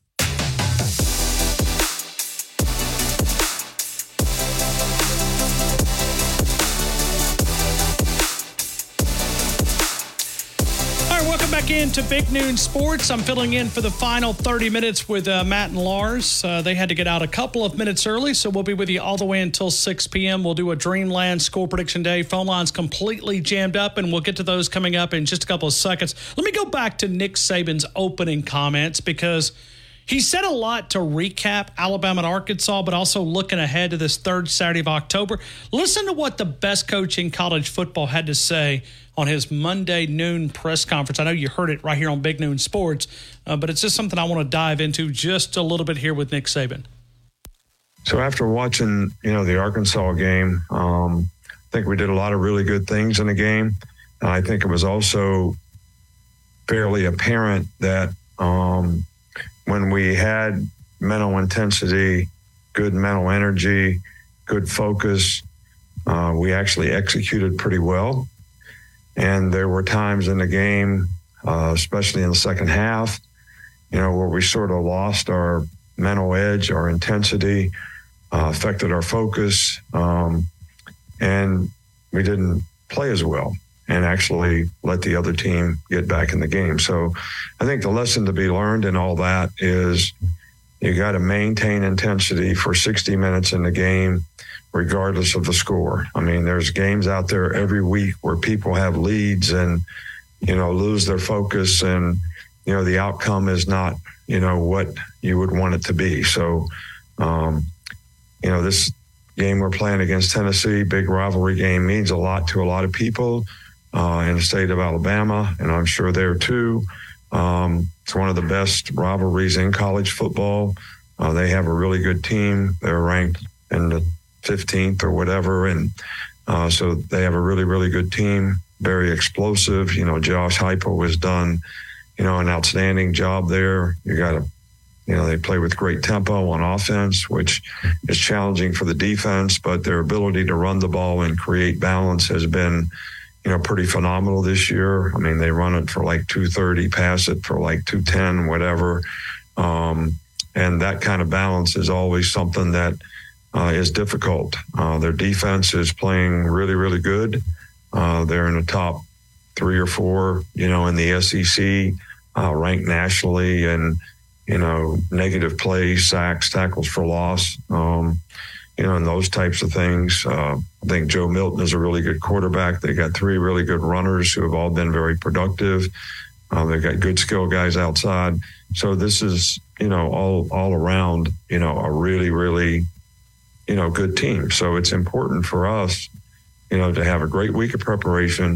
Back into Big Noon Sports. I'm filling in for the final thirty minutes with uh, Matt and Lars. Uh, they had to get out a couple of minutes early, so we'll be with you all the way until six p.m. We'll do a Dreamland Score Prediction Day. Phone lines completely jammed up, and we'll get to those coming up in just a couple of seconds. Let me go back to Nick Saban's opening comments, because He said a lot to recap Alabama and Arkansas, but also looking ahead to this third Saturday of October. Listen to what the best coach in college football had to say on his Monday noon press conference. I know you heard it right here on Big Noon Sports, uh, but it's just something I want to dive into just a little bit here with Nick Saban. So after watching, you know, the Arkansas game, um, I think we did a lot of really good things in the game. And I think it was also fairly apparent that um, when we had mental intensity, good mental energy, good focus, uh, we actually executed pretty well. And there were times in the game, uh, especially in the second half, you know, where we sort of lost our mental edge, our intensity, uh, affected our focus, um, and we didn't play as well and actually let the other team get back in the game. So I think the lesson to be learned in all that is you got to maintain intensity for sixty minutes in the game, regardless of the score. I mean, there's games out there every week where people have leads and, you know, lose their focus and, you know, the outcome is not, you know, what you would want it to be. So, um, you know, this game we're playing against Tennessee, big rivalry game, means a lot to a lot of people uh, in the state of Alabama, and I'm sure there too. Um, it's one of the best rivalries in college football. Uh, they have a really good team. They're ranked in the fifteenth or whatever, and uh, so they have a really, really good team, very explosive. You know, Josh Heupel has done, you know, an outstanding job there. You got to, you know, they play with great tempo on offense, which is challenging for the defense, but their ability to run the ball and create balance has been, you know, pretty phenomenal this year. I mean, they run it for like two thirty, pass it for like two ten, whatever. Um, and that kind of balance is always something that uh, is difficult. Uh, their defense is playing really, really good. Uh, they're in the top three or four, you know, in the S E C, uh, ranked nationally, and, you know, negative plays, sacks, tackles for loss, um, you know, and those types of things. Uh, I think Joe Milton is a really good quarterback. They got three really good runners who have all been very productive. Uh, they've got good skill guys outside. So this is, you know, all, all around, you know, a really, really, you know, good team. So it's important for us, you know, to have a great week of preparation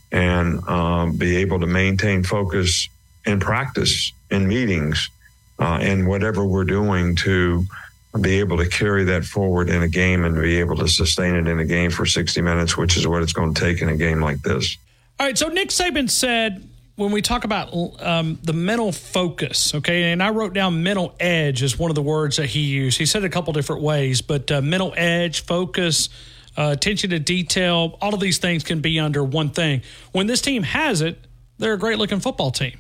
and um, be able to maintain focus in practice, in meetings, uh, and whatever we're doing to be able to carry that forward in a game and be able to sustain it in a game for sixty minutes, which is what it's going to take in a game like this. All right, so Nick Saban said when we talk about um, the mental focus, okay, and I wrote down mental edge as one of the words that he used. He said it a couple different ways, but uh, mental edge, focus, uh, attention to detail, all of these things can be under one thing. When this team has it, they're a great-looking football team.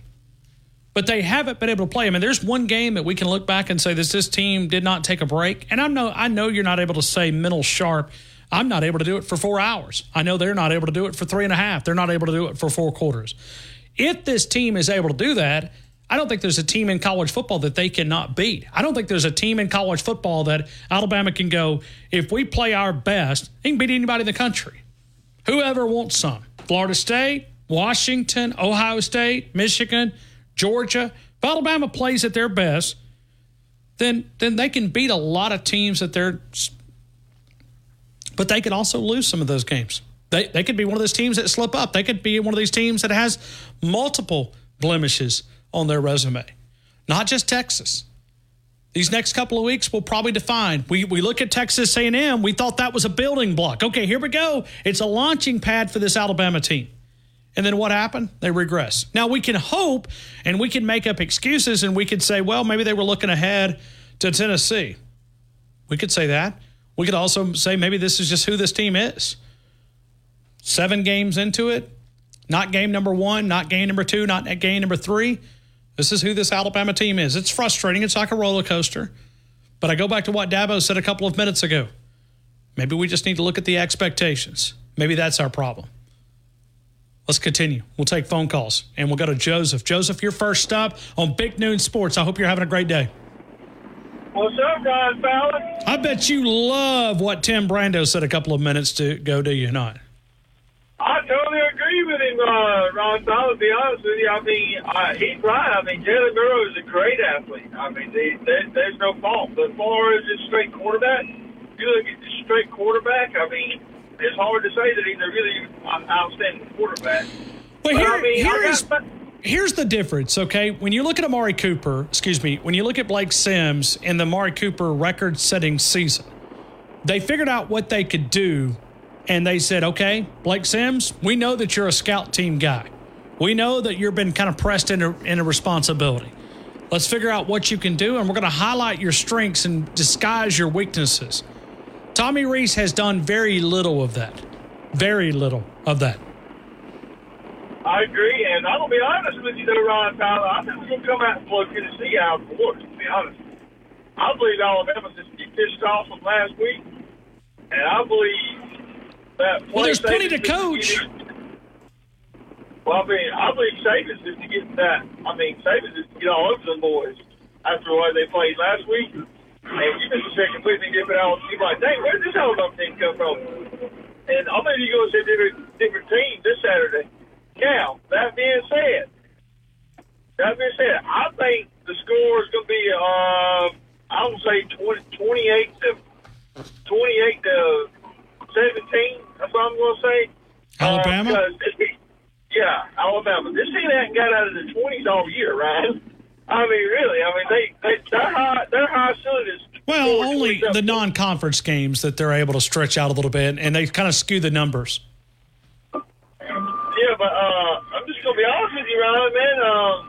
But they haven't been able to play. I mean, there's one game that we can look back and say this this team did not take a break. And I know I know you're not able to say mental sharp. I'm not able to do it for four hours. I know they're not able to do it for three and a half. They're not able to do it for four quarters. If this team is able to do that, I don't think there's a team in college football that they cannot beat. I don't think there's a team in college football that Alabama can go, if we play our best, they can beat anybody in the country. Whoever wants some. Florida State, Washington, Ohio State, Michigan, Georgia. If Alabama plays at their best, then then they can beat a lot of teams at their – but they could also lose some of those games. They they could be one of those teams that slip up. They could be one of these teams that has multiple blemishes on their resume, not just Texas. These next couple of weeks will probably define. We we look at Texas A and M. We thought that was a building block. Okay, here we go. It's a launching pad for this Alabama team. And then what happened? They regress. Now, we can hope and we can make up excuses and we could say, well, maybe they were looking ahead to Tennessee. We could say that. We could also say maybe this is just who this team is. Seven games into it, not game number one, not game number two, not game number three. This is who this Alabama team is. It's frustrating. It's like a roller coaster. But I go back to what Dabo said a couple of minutes ago. Maybe we just need to look at the expectations. Maybe that's our problem. Let's continue. We'll take phone calls, and we'll go to Joseph. Joseph, your first stop on Big Noon Sports. I hope you're having a great day. What's up, guys, fellas? I bet you love what Tim Brando said a couple of minutes ago, do you not? I totally agree with him. team, uh, Ron Fowler, to be honest with you, I mean, uh, he's right. I mean, Jalen Milroe is a great athlete. I mean, they, they, there's no fault. But as far as a straight quarterback, if you look at the straight quarterback, I mean, it's hard to say that he's a really outstanding quarterback. Well, but, here, I mean, here I is, got, here's the difference, okay? When you look at Amari Cooper, excuse me, when you look at Blake Sims in the Amari Cooper record-setting season, they figured out what they could do, and they said, okay, Blake Sims, we know that you're a scout team guy. We know that you've been kind of pressed into, into responsibility. Let's figure out what you can do, and we're going to highlight your strengths and disguise your weaknesses. Tommy Rees has done very little of that. Very little of that. I agree, and I'm going to be honest with you, though, Ron Fowler. I think we're going to come out and blow Tennessee out of the water, to be honest. I believe Alabama's just pissed off from last week, and I believe that. Well, there's plenty to coach. Well, I mean, I believe Saban's just to get that. I mean, Saban's just to get all over them boys after the way they played last week. And you just a completely different out. You're like, dang, where did this Alabama team come from? And I'm going to go to different different teams this Saturday. Now, that being said, that being said, I think the score is going to be, uh, I would say twenty, twenty-eight to twenty-eight to seventeen. That's what I'm going to say. Alabama. Uh, this, yeah, Alabama. This team hasn't got out of the twenties all year, right? I mean, really. I mean, they they their high their high ceiling is. Well, only the non-conference games that they're able to stretch out a little bit, and they kind of skew the numbers. Yeah, but uh, I'm just gonna be honest with you, Ryan, man. Um,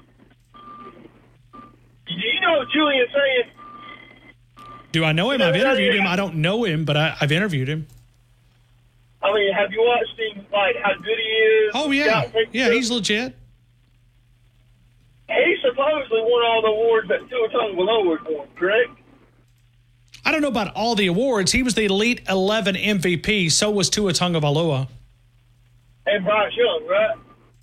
do you know Julian saying? Do I know him? I've interviewed him. I don't know him, but I, I've interviewed him. I mean, have you watched him? Like how good he is? Oh yeah, yeah, he's legit. He supposedly won all the awards that Tua Tagovailoa won, correct? I don't know about all the awards. He was the Elite eleven M V P. So was Tua Tagovailoa. And Bryce Young, right?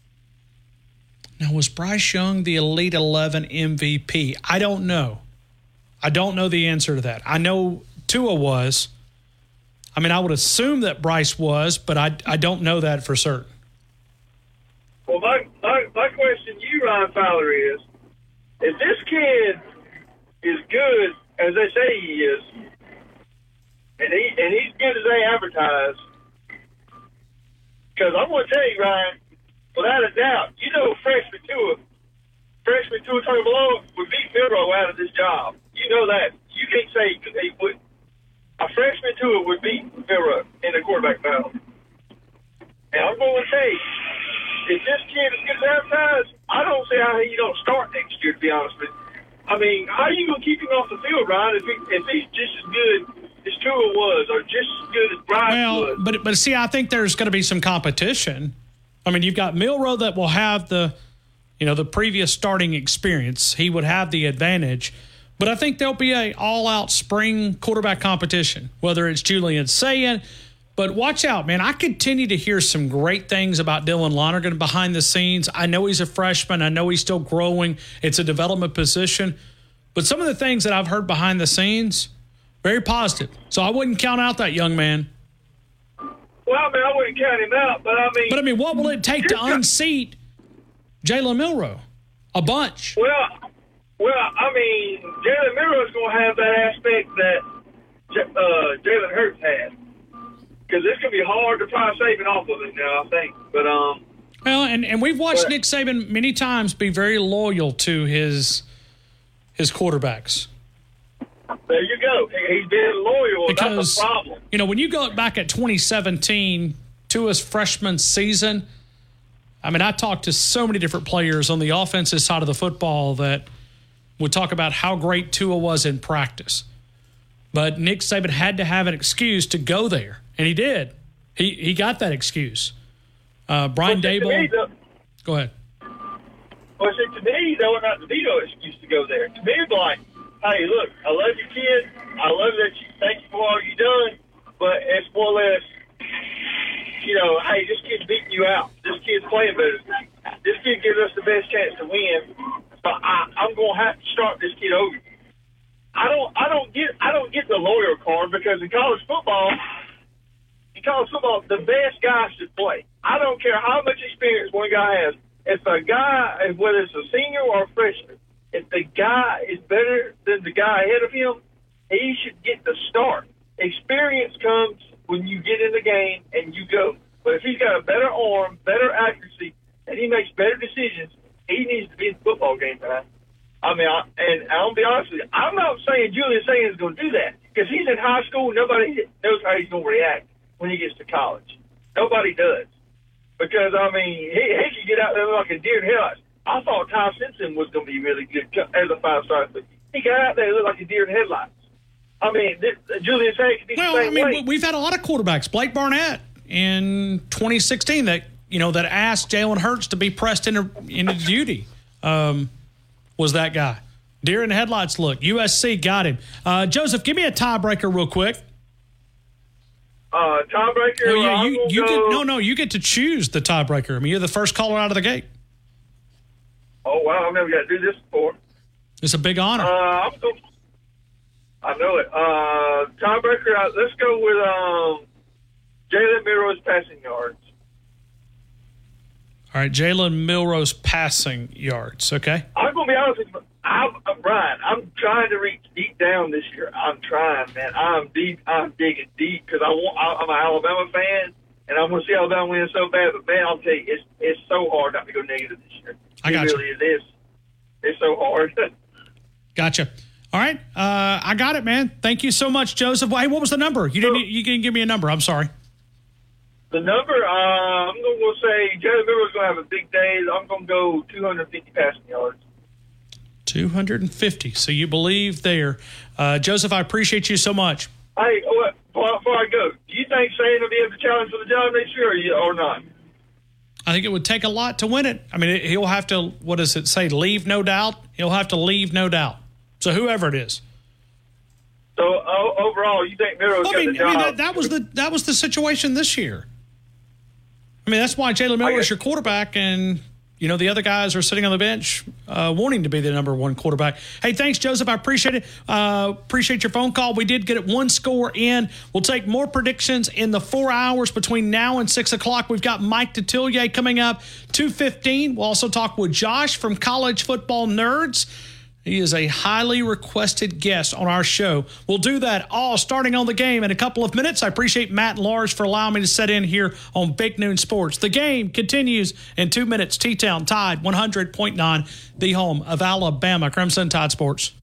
Now, was Bryce Young the Elite eleven M V P? I don't know. I don't know the answer to that. I know Tua was. I mean, I would assume that Bryce was, but I, I don't know that for certain. Well, my, my, my question to you, Ryan Fowler, is if this kid is good as they say he is, and he and he's good as they advertise, because I'm going to tell you, Ryan, without a doubt, you know freshman Tua, freshman Tua Tagovailoa would beat Milroe out of this job. You know that. You can't say he would. A freshman Tua would beat Milroe in the quarterback battle. And I'm going to say, if this kid is good as advertised, I don't see how he don't start next year, to be honest with you. I mean, how are you going to keep him off the field, Ryan, if, he, if he's just as good as Tua was or just as good as Bryce well, was? But, but see, I think there's going to be some competition. I mean, you've got Milroe that will have the, you know, the previous starting experience. He would have the advantage. But I think there'll be a all-out spring quarterback competition, whether it's Julian Sayin. But watch out, man. I continue to hear some great things about Dylan Lonergan behind the scenes. I know he's a freshman. I know he's still growing. It's a development position. But some of the things that I've heard behind the scenes, very positive. So I wouldn't count out that young man. Well, I mean, I wouldn't count him out, but I mean... But, I mean, what will it take to unseat Jalen Milroe? A bunch. Well, well, I mean, Jalen Milroe is going to have that aspect that uh, Jalen Hurts had. Because it's going to be hard to pry Saban off of him now, I think. But, um... Well, and, and we've watched but, Nick Saban many times be very loyal to his his quarterbacks. There you go. He's been loyal. Because, that's the problem. You know, when you go back at twenty seventeen, Tua's freshman season, I mean, I talked to so many different players on the offensive side of the football that would talk about how great Tua was in practice. But Nick Saban had to have an excuse to go there, and he did. He he got that excuse. Uh, Brian well, Dable. Me, though, go ahead. Well, see, to me, that would not be no excuse to go there. To me, it's like, hey, look, I love you, kid. I love that you. Thank you for all you done. But it's more or less, you know, hey, this kid's beating you out. This kid's playing better. This kid gives us the best chance to win. So I, I'm going to have to start this kid over. I don't, I don't get, I don't get the lawyer card because in college football, in college football, the best guy should play. I don't care how much experience one guy has. If a guy, whether it's a senior or a freshman, if the guy is better than the guy ahead of him, he should get the start. Experience comes when you get in the game and you go. But if he's got a better arm, better accuracy, and he makes better decisions, he needs to be in the football game, man. I mean, I, and I'll be honest with you, I'm not saying Julian Sankey is going to do that because he's in high school. Nobody knows how he's going to react when he gets to college. Nobody does. Because, I mean, he, he could get out there like a deer in headlights. I thought Ty Simpson was going to be really good as a five-star, but he got out there and looked like a deer in headlights. I mean, this, Julian Sankey could be well, the same I mean, way. We've had a lot of quarterbacks. Blake Barnett in twenty sixteen that, you know, that asked Jalen Hurts to be pressed into, into duty um, was that guy. Deer in the headlights look. U S C got him. Uh, Joseph, give me a tiebreaker real quick. Uh, tiebreaker. No, you, I'm you, gonna you go, get, no, no, you get to choose the tiebreaker. I mean, you're the first caller out of the gate. Oh, wow, I've never got to do this before. It's a big honor. Uh, I'm going I know it. Uh, tiebreaker, uh, let's go with um, Jalen Milroe's passing yards. All right, Jalen Milroe's passing yards, okay? I'm going to be honest with you. I'm, I'm Brian. I'm trying to reach deep down this year. I'm trying, man. I'm deep. I'm digging deep because I want. I'm an Alabama fan, and I want to see Alabama win so bad. But man, I'll tell you, it's it's so hard not to go negative this year. I got it you. really is. It's, it's so hard. Gotcha. All right, uh, I got it, man. Thank you so much, Joseph. Well, hey, what was the number? You didn't. You didn't give me a number. I'm sorry. The number, uh, I'm going to say Jalen Milroe's going to have a big day. I'm going to go two hundred fifty passing yards. two hundred fifty. So you believe there. Uh, Joseph, I appreciate you so much. Hey, what, before, before I go, do you think Shane will be able to challenge for the job next year or, you, or not? I think it would take a lot to win it. I mean, it, he'll have to, what does it say, leave no doubt? He'll have to leave no doubt. So whoever it is. So uh, overall, you think Milroe's well, got I mean, the job? I mean that, that was the that was the situation this year. I mean, that's why Jalen Milroe is your quarterback, and you know the other guys are sitting on the bench uh, wanting to be the number one quarterback. Hey, thanks, Joseph. I appreciate it. Uh, appreciate your phone call. We did get it one score in. We'll take more predictions in the four hours between now and six o'clock. We've got Mike Detillier coming up two fifteen. We'll also talk with Josh from College Football Nerds. He is a highly requested guest on our show. We'll do that all starting on the game in a couple of minutes. I appreciate Matt and Lars for allowing me to set in here on Big Noon Sports. The game continues in two minutes. T-Town Tide one hundred point nine, the home of Alabama Crimson Tide Sports.